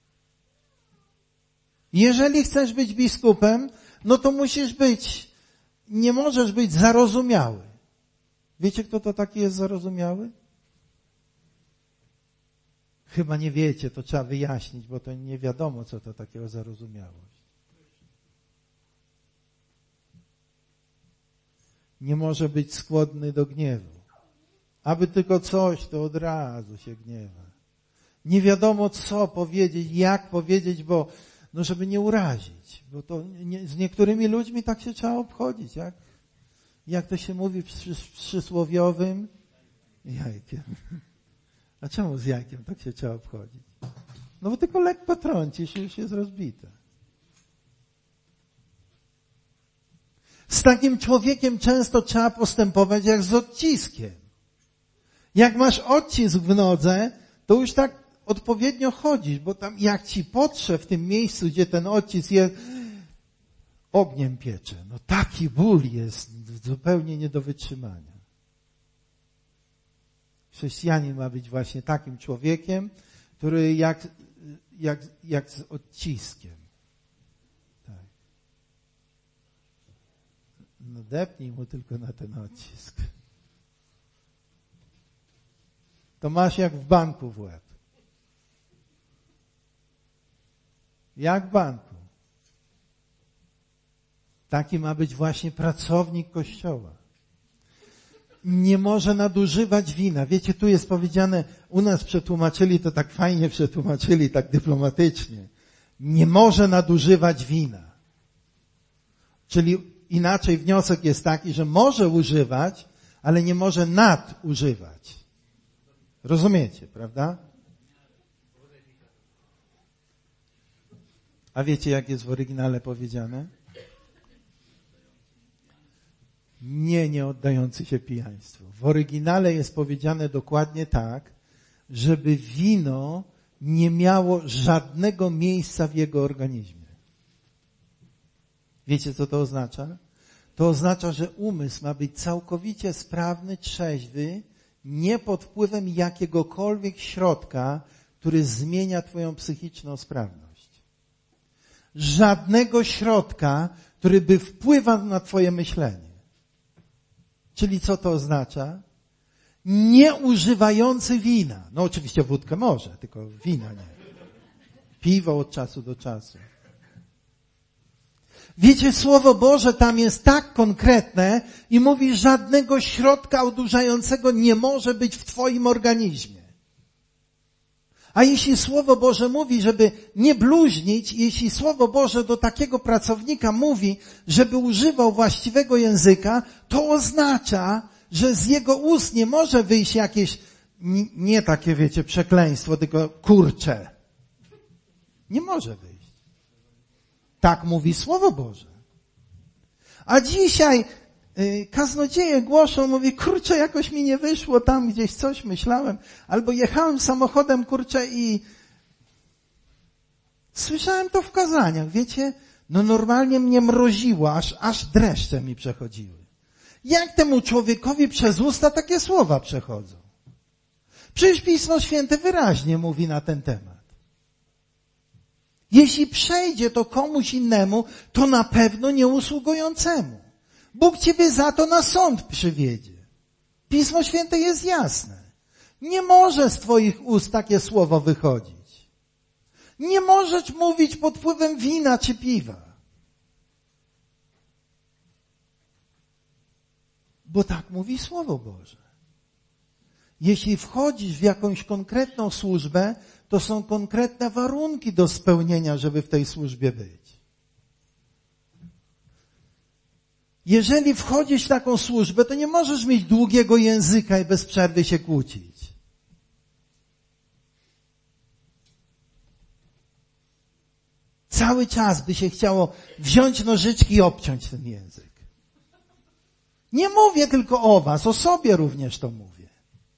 Jeżeli chcesz być biskupem, no to musisz być, nie możesz być zarozumiały. Wiecie, kto to taki jest zarozumiały? Chyba nie wiecie, to trzeba wyjaśnić, bo to nie wiadomo, co to takiego zarozumiałość. Nie może być skłonny do gniewu. Aby tylko coś, to od razu się gniewa. Nie wiadomo, co powiedzieć, jak powiedzieć, bo no żeby nie urazić. Bo to nie, z niektórymi ludźmi tak się trzeba obchodzić. Jak, jak to się mówi w przy, przysłowiowym? Jajkiem. A czemu z jajkiem tak się trzeba obchodzić? No bo tylko lekko trącisz i już jest rozbite. Z takim człowiekiem często trzeba postępować jak z odciskiem. Jak masz odcisk w nodze, to już tak odpowiednio chodzisz, bo tam jak ci potrze w tym miejscu, gdzie ten odcisk jest, ogniem piecze. No taki ból jest zupełnie nie do wytrzymania. Chrześcijanin ma być właśnie takim człowiekiem, który jak, jak, jak z odciskiem. Tak. No depnij mu tylko na ten odcisk. To masz jak w banku w łeb. Jak w banku. Taki ma być właśnie pracownik Kościoła. Nie może nadużywać wina. Wiecie, tu jest powiedziane, u nas przetłumaczyli to tak fajnie, przetłumaczyli tak dyplomatycznie. Nie może nadużywać wina. Czyli inaczej wniosek jest taki, że może używać, ale nie może nadużywać. Rozumiecie, prawda? A wiecie, jak jest w oryginale powiedziane? Nie, nie oddający się pijaństwu. W oryginale jest powiedziane dokładnie tak, żeby wino nie miało żadnego miejsca w jego organizmie. Wiecie, co to oznacza? To oznacza, że umysł ma być całkowicie sprawny, trzeźwy, nie pod wpływem jakiegokolwiek środka, który zmienia twoją psychiczną sprawność. Żadnego środka, który by wpływał na twoje myślenie. Czyli co to oznacza? Nie używający wina. No oczywiście wódkę może, tylko wina nie. Piwo od czasu do czasu. Wiecie, Słowo Boże tam jest tak konkretne i mówi, żadnego środka odurzającego nie może być w twoim organizmie. A jeśli Słowo Boże mówi, żeby nie bluźnić, jeśli Słowo Boże do takiego pracownika mówi, żeby używał właściwego języka, to oznacza, że z jego ust nie może wyjść jakieś, nie takie, wiecie, przekleństwo, tylko kurcze. Nie może wyjść. Tak mówi Słowo Boże. A dzisiaj y, kaznodzieje głoszą, mówi, kurczę, jakoś mi nie wyszło, tam gdzieś coś myślałem, albo jechałem samochodem, kurczę, i słyszałem to w kazaniach, wiecie, no normalnie mnie mroziło, aż, aż dreszcze mi przechodziły. Jak temu człowiekowi przez usta takie słowa przechodzą? Przecież Pismo Święte wyraźnie mówi na ten temat. Jeśli przejdzie to komuś innemu, to na pewno nie usługującemu. Bóg ciebie za to na sąd przywiedzie. Pismo Święte jest jasne. Nie może z twoich ust takie słowo wychodzić. Nie możesz mówić pod wpływem wina czy piwa. Bo tak mówi Słowo Boże. Jeśli wchodzisz w jakąś konkretną służbę, to są konkretne warunki do spełnienia, żeby w tej służbie być. Jeżeli wchodzisz w taką służbę, to nie możesz mieć długiego języka i bez przerwy się kłócić. Cały czas by się chciało wziąć nożyczki i obciąć ten język. Nie mówię tylko o was, o sobie również to mówię.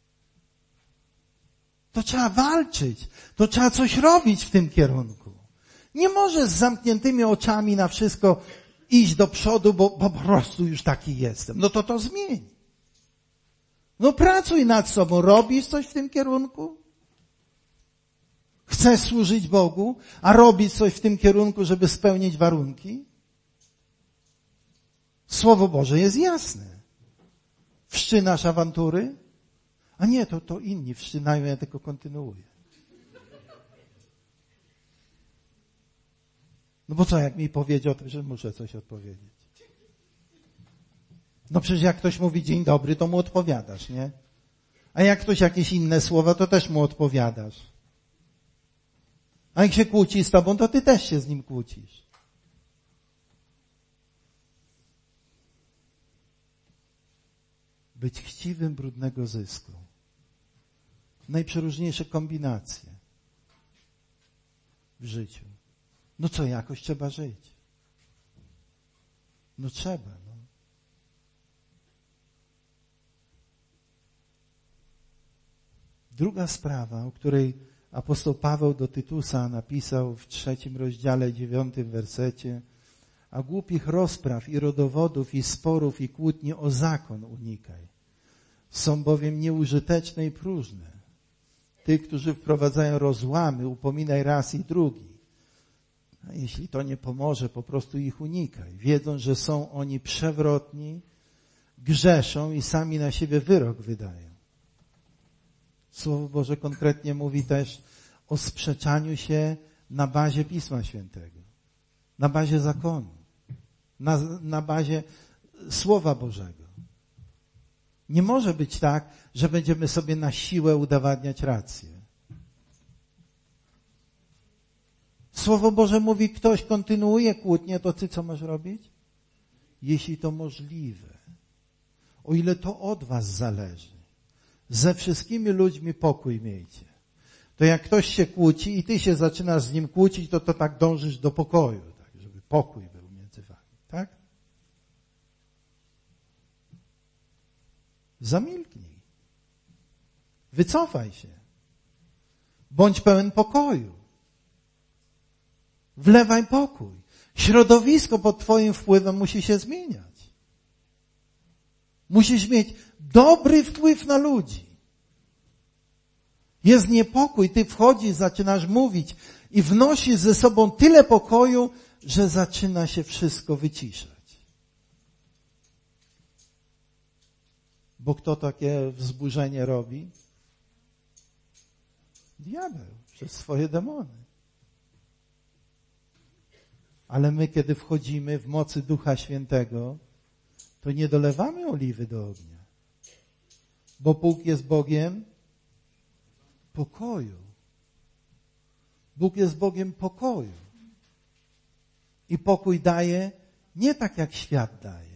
To trzeba walczyć, to trzeba coś robić w tym kierunku. Nie możesz z zamkniętymi oczami na wszystko iść do przodu, bo po prostu już taki jestem. No to to zmień. No pracuj nad sobą, robisz coś w tym kierunku? Chcesz służyć Bogu, a robić coś w tym kierunku, żeby spełnić warunki? Słowo Boże jest jasne. Wszczynasz awantury? A nie, to, to inni wszczynają, ja tylko kontynuuję. No bo co, jak mi powiedział, to że muszę coś odpowiedzieć. No przecież jak ktoś mówi dzień dobry, to mu odpowiadasz, nie? A jak ktoś jakieś inne słowa, to też mu odpowiadasz. A jak się kłóci z tobą, to ty też się z nim kłócisz. Być chciwym brudnego zysku. Najprzeróżniejsze kombinacje w życiu. No co, jakoś trzeba żyć. No trzeba, no. Druga sprawa, o której apostoł Paweł do Tytusa napisał w trzecim rozdziale, dziewiątym wersecie: a głupich rozpraw i rodowodów i sporów i kłótni o zakon unikaj. Są bowiem nieużyteczne i próżne. Tych, którzy wprowadzają rozłamy, upominaj raz i drugi. A jeśli to nie pomoże, po prostu ich unikaj, wiedząc, że są oni przewrotni, grzeszą i sami na siebie wyrok wydają. Słowo Boże konkretnie mówi też o sprzeczaniu się na bazie Pisma Świętego, na bazie zakonu, na, na bazie Słowa Bożego. Nie może być tak, że będziemy sobie na siłę udowadniać rację. Słowo Boże mówi, ktoś kontynuuje kłótnię, to ty co masz robić? Jeśli to możliwe, o ile to od was zależy, ze wszystkimi ludźmi pokój miejcie. To jak ktoś się kłóci i ty się zaczynasz z nim kłócić, to to tak dążysz do pokoju, tak, żeby pokój był między wami, tak? Zamilknij. Wycofaj się. Bądź pełen pokoju. Wlewaj pokój. Środowisko pod twoim wpływem musi się zmieniać. Musisz mieć dobry wpływ na ludzi. Jest niepokój, ty wchodzisz, zaczynasz mówić i wnosisz ze sobą tyle pokoju, że zaczyna się wszystko wyciszać. Bo kto takie wzburzenie robi? Diabeł, przez swoje demony. Ale my, kiedy wchodzimy w mocy Ducha Świętego, to nie dolewamy oliwy do ognia. Bo Bóg jest Bogiem pokoju. Bóg jest Bogiem pokoju. I pokój daje nie tak, jak świat daje.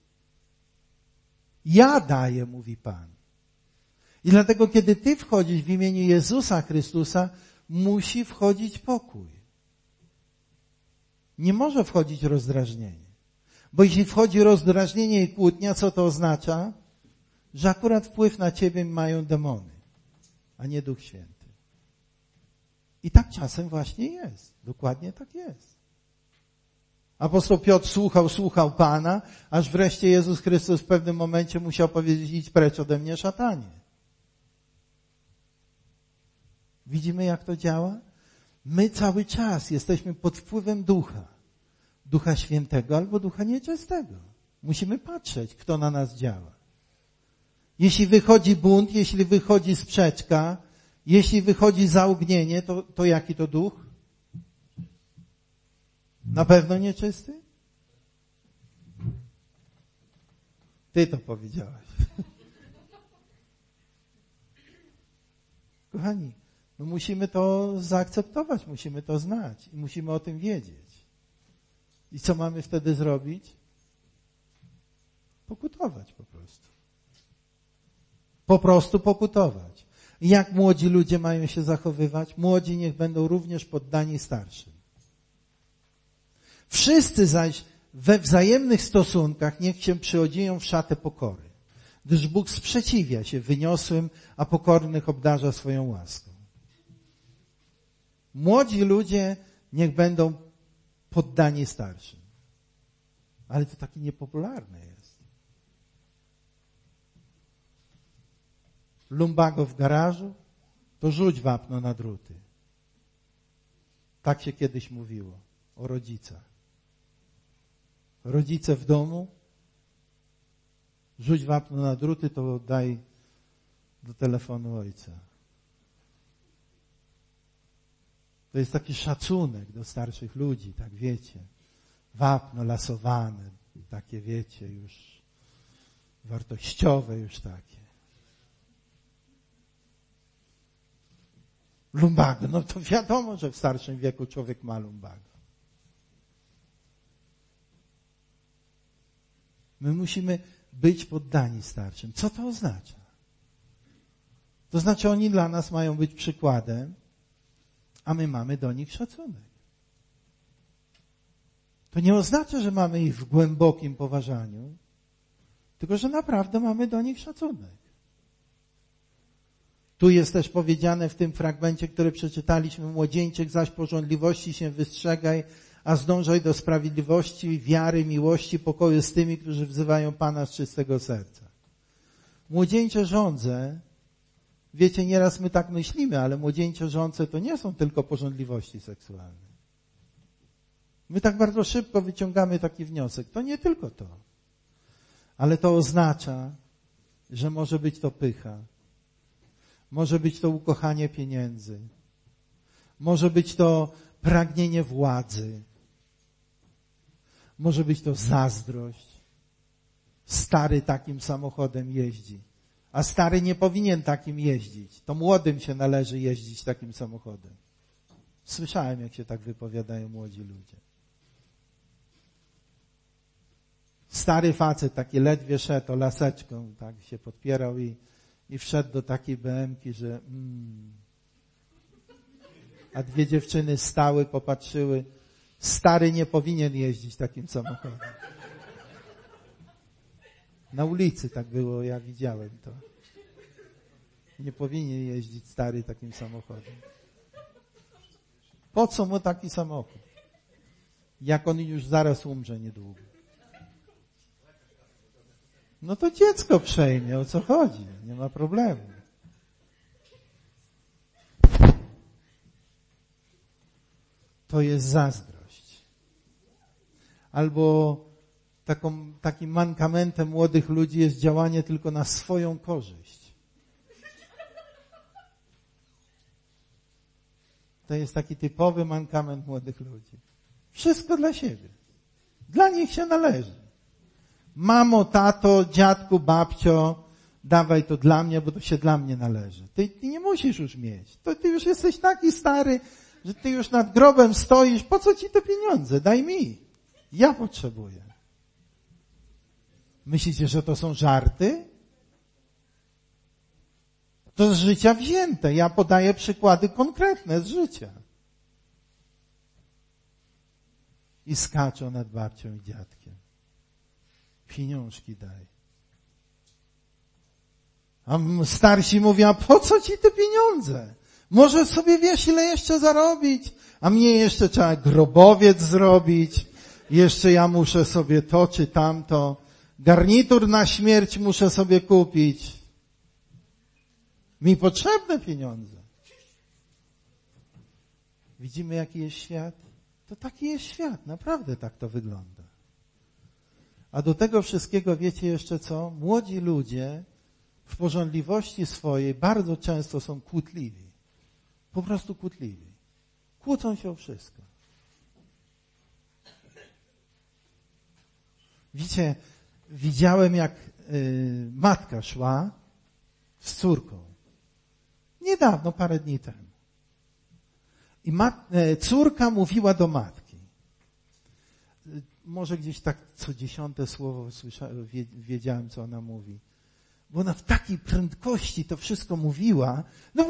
Ja daję, mówi Pan. I dlatego, kiedy ty wchodzisz w imieniu Jezusa Chrystusa, musi wchodzić pokój. Nie może wchodzić rozdrażnienie. Bo jeśli wchodzi rozdrażnienie i kłótnia, co to oznacza? Że akurat wpływ na ciebie mają demony, a nie Duch Święty. I tak czasem właśnie jest. Dokładnie tak jest. Apostoł Piotr słuchał, słuchał Pana, aż wreszcie Jezus Chrystus w pewnym momencie musiał powiedzieć: idź precz ode mnie, szatanie. Widzimy, jak to działa? My cały czas jesteśmy pod wpływem Ducha. Ducha Świętego albo Ducha Nieczystego. Musimy patrzeć, kto na nas działa. Jeśli wychodzi bunt, jeśli wychodzi sprzeczka, jeśli wychodzi zaognienie, to, to jaki to duch? Na pewno nieczysty? Ty to powiedziałeś. Kochani, no musimy to zaakceptować, musimy to znać i musimy o tym wiedzieć. I co mamy wtedy zrobić? Pokutować po prostu. Po prostu pokutować. I jak młodzi ludzie mają się zachowywać? Młodzi niech będą również poddani starszym. Wszyscy zaś we wzajemnych stosunkach niech się przyodzieją w szatę pokory, gdyż Bóg sprzeciwia się wyniosłym, a pokornych obdarza swoją łaską. Młodzi ludzie niech będą poddani starszym. Ale to takie niepopularne jest. Lumbago w garażu, to rzuć wapno na druty. Tak się kiedyś mówiło o rodzicach. Rodzice w domu, rzuć wapno na druty, to daj do telefonu ojca. To jest taki szacunek do starszych ludzi, tak wiecie. Wapno lasowane, takie wiecie, już wartościowe już takie. Lumbago, no to wiadomo, że w starszym wieku człowiek ma lumbago. My musimy być poddani starszym. Co to oznacza? To znaczy oni dla nas mają być przykładem, a my mamy do nich szacunek. To nie oznacza, że mamy ich w głębokim poważaniu, tylko że naprawdę mamy do nich szacunek. Tu jest też powiedziane w tym fragmencie, który przeczytaliśmy: młodzieńczyk zaś pożądliwości się wystrzegaj, a zdążaj do sprawiedliwości, wiary, miłości, pokoju z tymi, którzy wzywają Pana z czystego serca. Młodzieńcze żądze, wiecie, nieraz my tak myślimy, ale młodzieńcze żądze to nie są tylko pożądliwości seksualne. My tak bardzo szybko wyciągamy taki wniosek. To nie tylko to. Ale to oznacza, że może być to pycha. Może być to ukochanie pieniędzy. Może być to pragnienie władzy. Może być to zazdrość. Stary takim samochodem jeździ. A stary nie powinien takim jeździć. To młodym się należy jeździć takim samochodem. Słyszałem, jak się tak wypowiadają młodzi ludzie. Stary facet, taki ledwie szedł, o laseczką, tak się podpierał i, i wszedł do takiej be emki, że mm. A dwie dziewczyny stały, popatrzyły. Stary nie powinien jeździć takim samochodem. Na ulicy tak było, ja widziałem to. Nie powinien jeździć stary takim samochodem. Po co mu taki samochód? Jak on już zaraz umrze niedługo. No to dziecko przejmie, o co chodzi? Nie ma problemu. To jest zazdrość. Albo taką, takim mankamentem młodych ludzi jest działanie tylko na swoją korzyść. To jest taki typowy mankament młodych ludzi. Wszystko dla siebie. Dla nich się należy. Mamo, tato, dziadku, babcio, dawaj to dla mnie, bo to się dla mnie należy. Ty, ty nie musisz już mieć. To ty już jesteś taki stary, że ty już nad grobem stoisz. Po co ci te pieniądze? Daj mi. Ja potrzebuję. Myślicie, że to są żarty? To z życia wzięte. Ja podaję przykłady konkretne z życia. I skaczą nad babcią i dziadkiem. Pieniążki daj. A starsi mówią, a po co ci te pieniądze? Może sobie wiesz, ile jeszcze zarobić? A mnie jeszcze trzeba grobowiec zrobić. Jeszcze ja muszę sobie to czy tamto. Garnitur na śmierć muszę sobie kupić. Mi potrzebne pieniądze. Widzimy, jaki jest świat? To taki jest świat. Naprawdę tak to wygląda. A do tego wszystkiego wiecie jeszcze co? Młodzi ludzie w pożądliwości swojej bardzo często są kłótliwi. Po prostu kłótliwi. Kłócą się o wszystko. Widzicie, widziałem jak y, matka szła z córką. Niedawno, parę dni temu. I mat, y, córka mówiła do matki. Y, może gdzieś tak co dziesiąte słowo słyszałem, wiedziałem, co ona mówi. Bo ona w takiej prędkości to wszystko mówiła.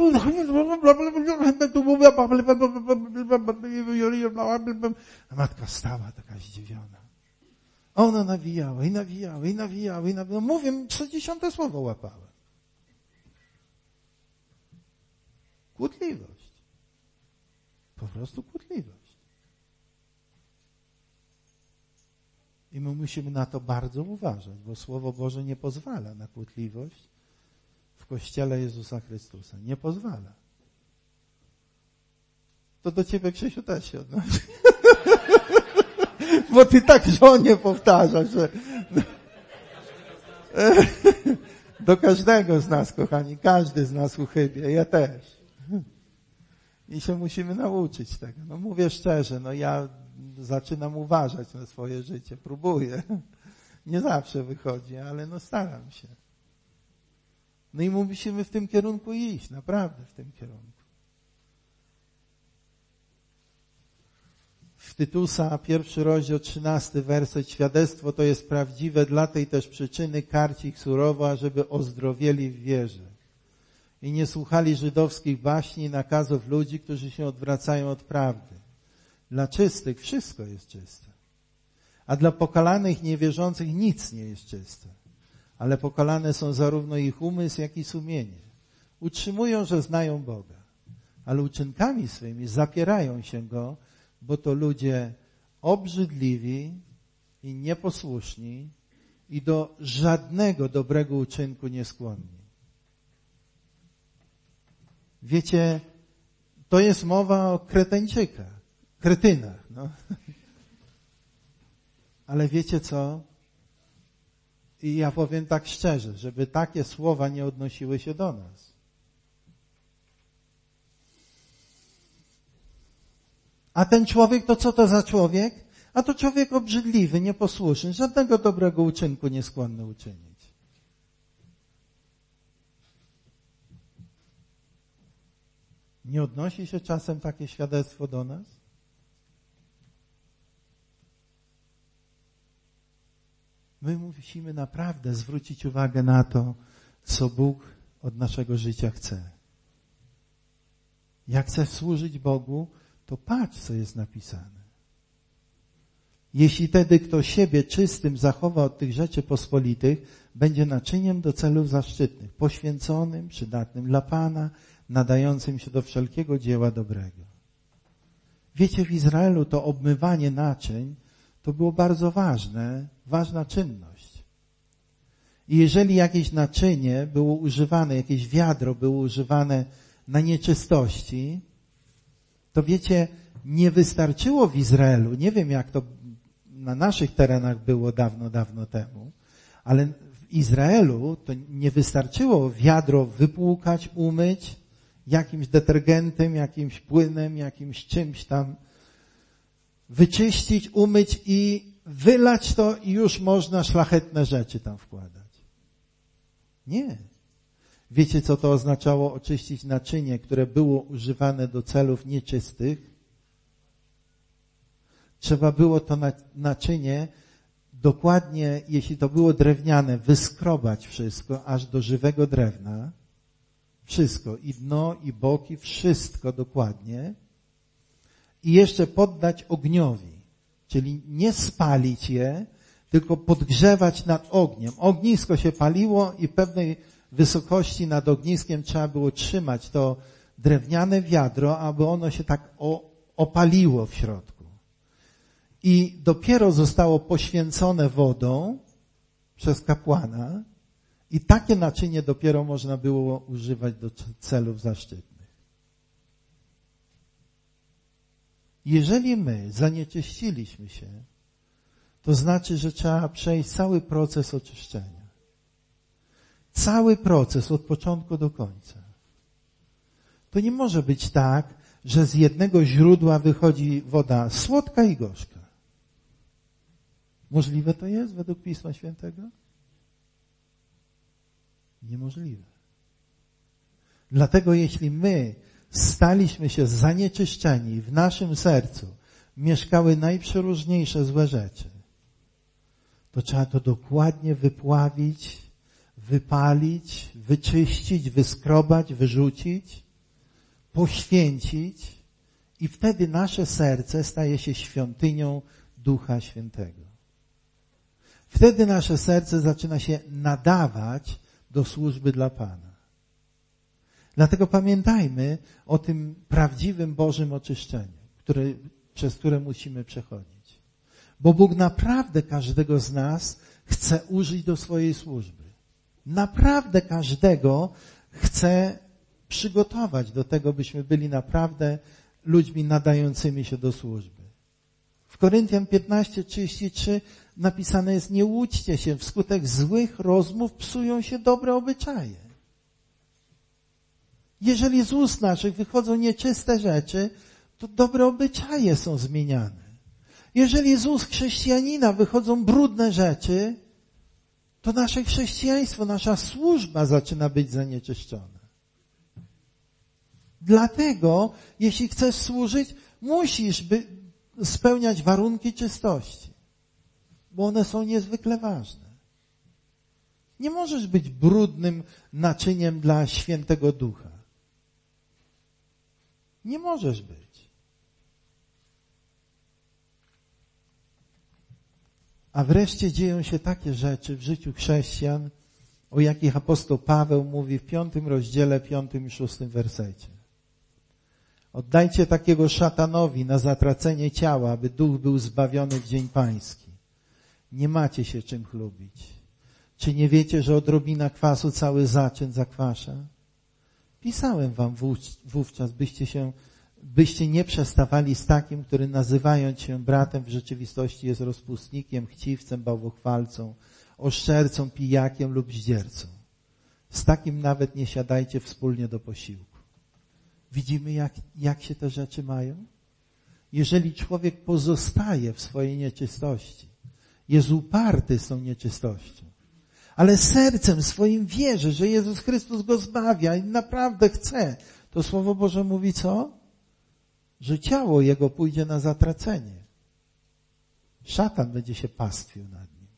A matka stała taka zdziwiona. A ona nawijała i nawijała i nawijała i nawijała. Mówię, co dziesiąte słowo łapałem. Kłótliwość. Po prostu kłótliwość. I my musimy na to bardzo uważać, bo Słowo Boże nie pozwala na kłótliwość w Kościele Jezusa Chrystusa. Nie pozwala. To do ciebie, Krzysiu, też się odnosi. Bo ty tak żonie powtarzasz, że... Do każdego z nas, kochani, każdy z nas uchybie, ja też. I się musimy nauczyć tego. No mówię szczerze, no ja zaczynam uważać na swoje życie, próbuję. Nie zawsze wychodzi, ale no staram się. No i musimy w tym kierunku iść, naprawdę w tym kierunku. W Tytusa, pierwszy rozdział, trzynasty werset, świadectwo to jest prawdziwe, dla tej też przyczyny karci ich surowo, ażeby ozdrowieli w wierze. I nie słuchali żydowskich baśni i nakazów ludzi, którzy się odwracają od prawdy. Dla czystych wszystko jest czyste. A dla pokalanych niewierzących nic nie jest czyste. Ale pokalane są zarówno ich umysł, jak i sumienie. Utrzymują, że znają Boga. Ale uczynkami swymi zapierają się Go, bo to ludzie obrzydliwi i nieposłuszni i do żadnego dobrego uczynku nieskłonni. Wiecie, to jest mowa o kretańczykach, kretynach. No. Ale wiecie co? I ja powiem tak szczerze, żeby takie słowa nie odnosiły się do nas. A ten człowiek, to co to za człowiek? A to człowiek obrzydliwy, nieposłuszny, żadnego dobrego uczynku nie skłonny uczynić. Nie odnosi się czasem takie świadectwo do nas? My musimy naprawdę zwrócić uwagę na to, co Bóg od naszego życia chce. Jak chcesz służyć Bogu, to patrz, co jest napisane. Jeśli tedy kto siebie czystym zachowa od tych rzeczy pospolitych, będzie naczyniem do celów zaszczytnych, poświęconym, przydatnym dla Pana, nadającym się do wszelkiego dzieła dobrego. Wiecie, w Izraelu to obmywanie naczyń to było bardzo ważne, ważna czynność. I jeżeli jakieś naczynie było używane, jakieś wiadro było używane na nieczystości, to wiecie, nie wystarczyło w Izraelu, nie wiem jak to na naszych terenach było dawno, dawno temu, ale w Izraelu to nie wystarczyło wiadro wypłukać, umyć jakimś detergentem, jakimś płynem, jakimś czymś tam, wyczyścić, umyć i wylać to i już można szlachetne rzeczy tam wkładać. Nie. Wiecie, co to oznaczało oczyścić naczynie, które było używane do celów nieczystych? Trzeba było to naczynie dokładnie, jeśli to było drewniane, wyskrobać wszystko aż do żywego drewna. Wszystko, i dno, i boki, wszystko dokładnie. I jeszcze poddać ogniowi, czyli nie spalić je, tylko podgrzewać nad ogniem. Ognisko się paliło i pewnej wysokości nad ogniskiem trzeba było trzymać to drewniane wiadro, aby ono się tak o, opaliło w środku. I dopiero zostało poświęcone wodą przez kapłana i takie naczynie dopiero można było używać do celów zaszczytnych. Jeżeli my zanieczyściliśmy się, to znaczy, że trzeba przejść cały proces oczyszczenia. Cały proces od początku do końca. To nie może być tak, że z jednego źródła wychodzi woda słodka i gorzka. Możliwe to jest według Pisma Świętego? Niemożliwe. Dlatego jeśli my staliśmy się zanieczyszczeni i w naszym sercu mieszkały najprzeróżniejsze złe rzeczy, to trzeba to dokładnie wypławić, wypalić, wyczyścić, wyskrobać, wyrzucić, poświęcić i wtedy nasze serce staje się świątynią Ducha Świętego. Wtedy nasze serce zaczyna się nadawać do służby dla Pana. Dlatego pamiętajmy o tym prawdziwym Bożym oczyszczeniu, które, przez które musimy przechodzić. Bo Bóg naprawdę każdego z nas chce użyć do swojej służby. Naprawdę każdego chce przygotować do tego, byśmy byli naprawdę ludźmi nadającymi się do służby. W Koryntian piętnaście trzydzieści trzy napisane jest: nie łudźcie się, wskutek złych rozmów psują się dobre obyczaje. Jeżeli z ust naszych wychodzą nieczyste rzeczy, to dobre obyczaje są zmieniane. Jeżeli z ust chrześcijanina wychodzą brudne rzeczy, to nasze chrześcijaństwo, nasza służba zaczyna być zanieczyszczona. Dlatego, jeśli chcesz służyć, musisz by spełniać warunki czystości, bo one są niezwykle ważne. Nie możesz być brudnym naczyniem dla Świętego Ducha. Nie możesz być. A wreszcie dzieją się takie rzeczy w życiu chrześcijan, o jakich apostoł Paweł mówi w piątym rozdziale, piątym i szóstym wersecie. Oddajcie takiego szatanowi na zatracenie ciała, aby duch był zbawiony w dzień pański. Nie macie się czym chlubić. Czy nie wiecie, że odrobina kwasu cały zaczyn zakwasza? Pisałem wam wówczas, byście się, byście nie przestawali z takim, który nazywając się bratem w rzeczywistości jest rozpustnikiem, chciwcem, bałwochwalcą, oszczercą, pijakiem lub zdziercą. Z takim nawet nie siadajcie wspólnie do posiłku. Widzimy, jak, jak się te rzeczy mają? Jeżeli człowiek pozostaje w swojej nieczystości, jest uparty z tą nieczystością, ale sercem swoim wierzy, że Jezus Chrystus go zbawia i naprawdę chce, to Słowo Boże mówi co? Że ciało jego pójdzie na zatracenie. Szatan będzie się pastwił nad nim.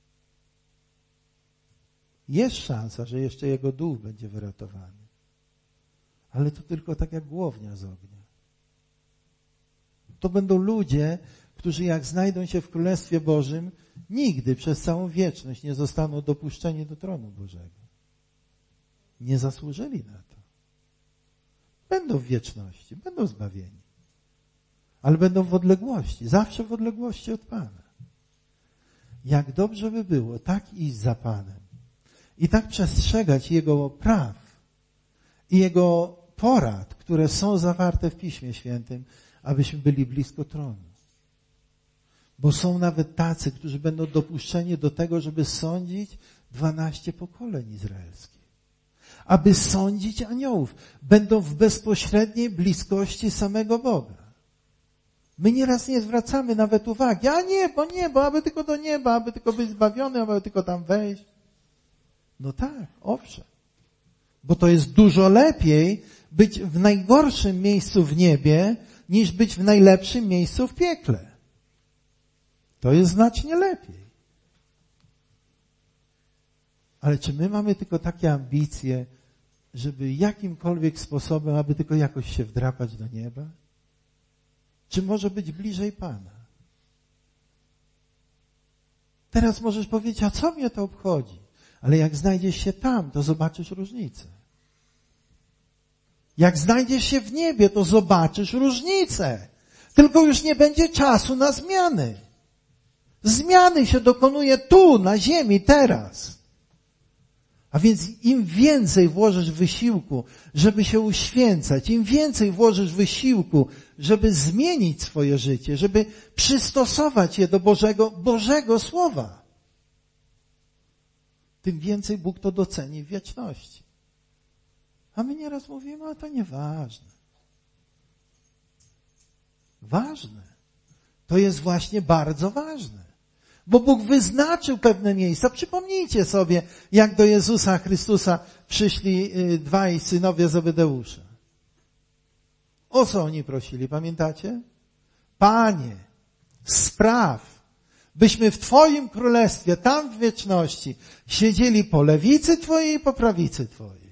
Jest szansa, że jeszcze jego duch będzie wyratowany. Ale to tylko tak jak głownia z ognia. To będą ludzie, którzy jak znajdą się w Królestwie Bożym, nigdy przez całą wieczność nie zostaną dopuszczeni do tronu Bożego. Nie zasłużyli na to. Będą w wieczności, będą zbawieni. Ale będą w odległości, zawsze w odległości od Pana. Jak dobrze by było tak iść za Panem i tak przestrzegać Jego praw i Jego porad, które są zawarte w Piśmie Świętym, abyśmy byli blisko tronu. Bo są nawet tacy, którzy będą dopuszczeni do tego, żeby sądzić dwanaście pokoleń izraelskich. Aby sądzić aniołów. Będą w bezpośredniej bliskości samego Boga. My nieraz nie zwracamy nawet uwagi. A nie, bo nie, bo aby tylko do nieba, aby tylko być zbawiony, aby tylko tam wejść. No tak, owszem. Bo to jest dużo lepiej być w najgorszym miejscu w niebie, niż być w najlepszym miejscu w piekle. To jest znacznie lepiej. Ale czy my mamy tylko takie ambicje, żeby jakimkolwiek sposobem, aby tylko jakoś się wdrapać do nieba? Czy może być bliżej Pana? Teraz możesz powiedzieć, a co mnie to obchodzi? Ale jak znajdziesz się tam, to zobaczysz różnicę. Jak znajdziesz się w niebie, to zobaczysz różnicę. Tylko już nie będzie czasu na zmiany. Zmiany się dokonuje tu, na ziemi, teraz. A więc im więcej włożysz wysiłku, żeby się uświęcać, im więcej włożysz wysiłku, żeby zmienić swoje życie, żeby przystosować je do Bożego, Bożego Słowa, tym więcej Bóg to doceni w wieczności. A my nieraz mówimy, a to nieważne. Ważne. To jest właśnie bardzo ważne. Bo Bóg wyznaczył pewne miejsca. Przypomnijcie sobie, jak do Jezusa Chrystusa przyszli dwaj synowie Zebedeusza. O co oni prosili, pamiętacie? Panie, spraw, byśmy w Twoim królestwie, tam w wieczności, siedzieli po lewicy Twojej i po prawicy Twojej.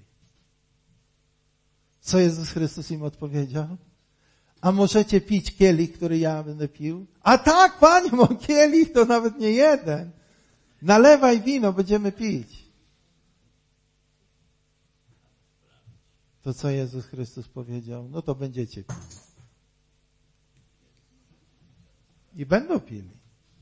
Co Jezus Chrystus im odpowiedział? A możecie pić kielich, który ja będę pił? A tak, Panie, bo kielich to nawet nie jeden. Nalewaj wino, będziemy pić. To co Jezus Chrystus powiedział? No to będziecie pili. I będą pili.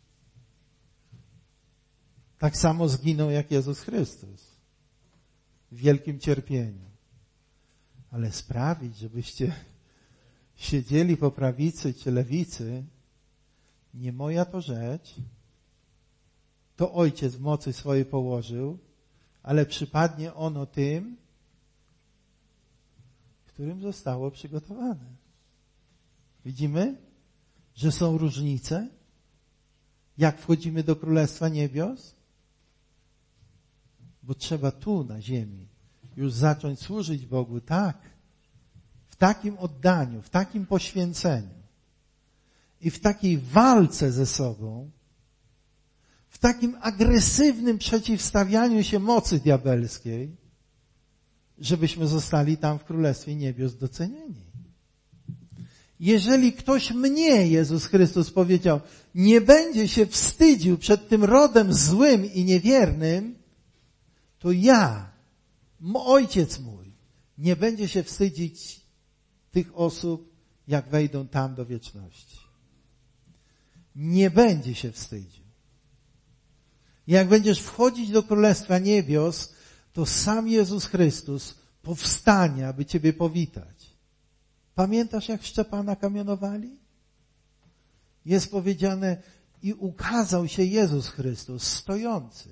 Tak samo zginą jak Jezus Chrystus. W wielkim cierpieniu. Ale sprawić, żebyście siedzieli po prawicy czy lewicy, nie moja to rzecz. To Ojciec w mocy swojej położył, ale przypadnie ono tym, którym zostało przygotowane. Widzimy, że są różnice? Jak wchodzimy do Królestwa Niebios? Bo trzeba tu na ziemi już zacząć służyć Bogu tak, w takim oddaniu, w takim poświęceniu i w takiej walce ze sobą, w takim agresywnym przeciwstawianiu się mocy diabelskiej, żebyśmy zostali tam w Królestwie Niebios docenieni. Jeżeli ktoś mnie, Jezus Chrystus powiedział, nie będzie się wstydził przed tym rodem złym i niewiernym, to ja, Ojciec mój, nie będzie się wstydzić tych osób, jak wejdą tam do wieczności. Nie będzie się wstydził. Jak będziesz wchodzić do Królestwa Niebios, to sam Jezus Chrystus powstanie, aby Ciebie powitać. Pamiętasz, jak Szczepana kamionowali? Jest powiedziane, i ukazał się Jezus Chrystus stojący.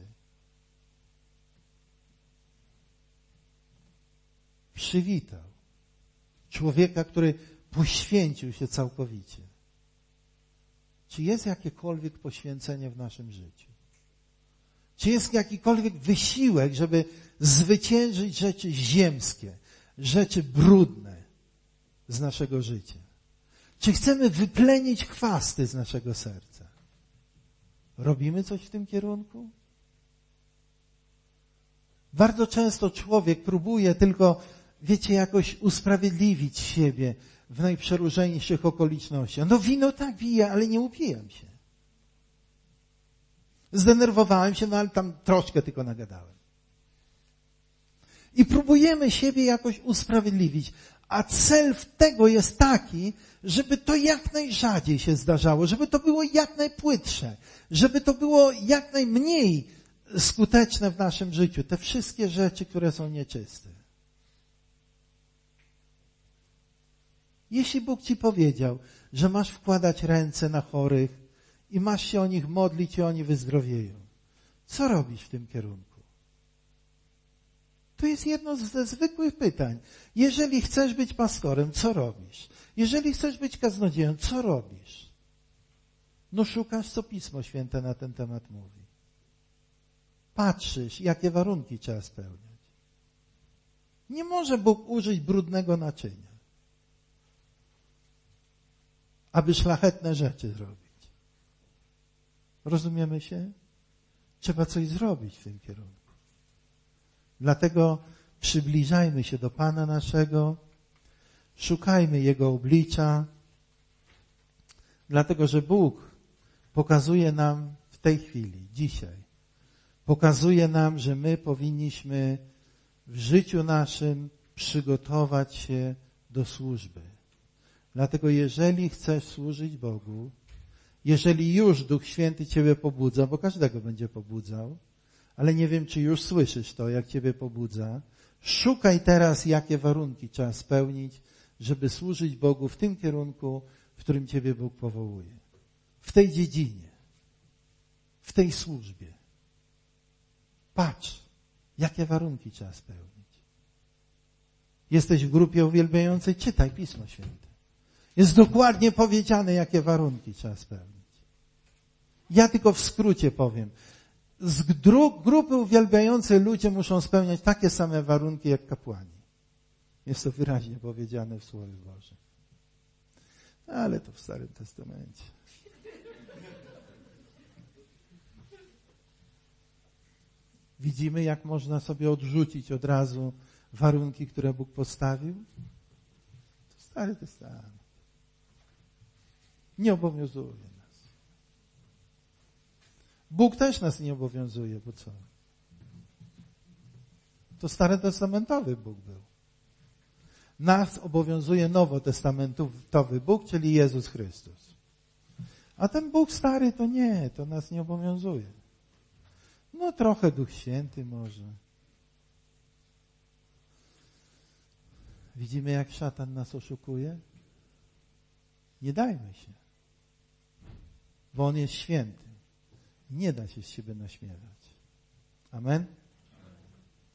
Przywitał człowieka, który poświęcił się całkowicie. Czy jest jakiekolwiek poświęcenie w naszym życiu? Czy jest jakikolwiek wysiłek, żeby zwyciężyć rzeczy ziemskie, rzeczy brudne z naszego życia? Czy chcemy wyplenić chwasty z naszego serca? Robimy coś w tym kierunku? Bardzo często człowiek próbuje tylko, wiecie, jakoś usprawiedliwić siebie w najprzeróżniejszych okolicznościach. No wino tak piję, ale nie upijam się. Zdenerwowałem się, no ale tam troszkę tylko nagadałem. I próbujemy siebie jakoś usprawiedliwić. A cel tego jest taki, żeby to jak najrzadziej się zdarzało, żeby to było jak najpłytsze, żeby to było jak najmniej skuteczne w naszym życiu. Te wszystkie rzeczy, które są nieczyste. Jeśli Bóg Ci powiedział, że masz wkładać ręce na chorych i masz się o nich modlić i oni wyzdrowieją, co robisz w tym kierunku? To jest jedno ze zwykłych pytań. Jeżeli chcesz być pastorem, co robisz? Jeżeli chcesz być kaznodzieją, co robisz? No szukasz, co Pismo Święte na ten temat mówi. Patrzysz, jakie warunki trzeba spełniać. Nie może Bóg użyć brudnego naczynia, aby szlachetne rzeczy zrobić. Rozumiemy się? Trzeba coś zrobić w tym kierunku. Dlatego przybliżajmy się do Pana naszego, szukajmy Jego oblicza, dlatego że Bóg pokazuje nam w tej chwili, dzisiaj, pokazuje nam, że my powinniśmy w życiu naszym przygotować się do służby. Dlatego jeżeli chcesz służyć Bogu, jeżeli już Duch Święty Ciebie pobudza, bo każdego będzie pobudzał, ale nie wiem, czy już słyszysz to, jak Ciebie pobudza, szukaj teraz, jakie warunki trzeba spełnić, żeby służyć Bogu w tym kierunku, w którym Ciebie Bóg powołuje. W tej dziedzinie, w tej służbie. Patrz, Jakie warunki trzeba spełnić? Jesteś w grupie uwielbiającej? Czytaj Pismo Święte. Jest dokładnie powiedziane, jakie warunki trzeba spełnić. Ja tylko w skrócie powiem. Z dru- grupy uwielbiającej ludzie muszą spełniać takie same warunki jak kapłani. Jest to wyraźnie powiedziane w Słowie Bożym. Ale to w Starym Testamencie. Widzimy, jak można sobie odrzucić od razu warunki, które Bóg postawił? To Stary Testament. Nie obowiązuje nas. Bóg też nas nie obowiązuje, bo co? To starotestamentowy Bóg był. Nas obowiązuje nowotestamentowy Bóg, czyli Jezus Chrystus. A ten Bóg stary to nie, to nas nie obowiązuje. No trochę Duch Święty może. Widzimy, jak szatan nas oszukuje? Nie dajmy się. Bo on jest święty. Nie da się z siebie naśmiewać. Amen?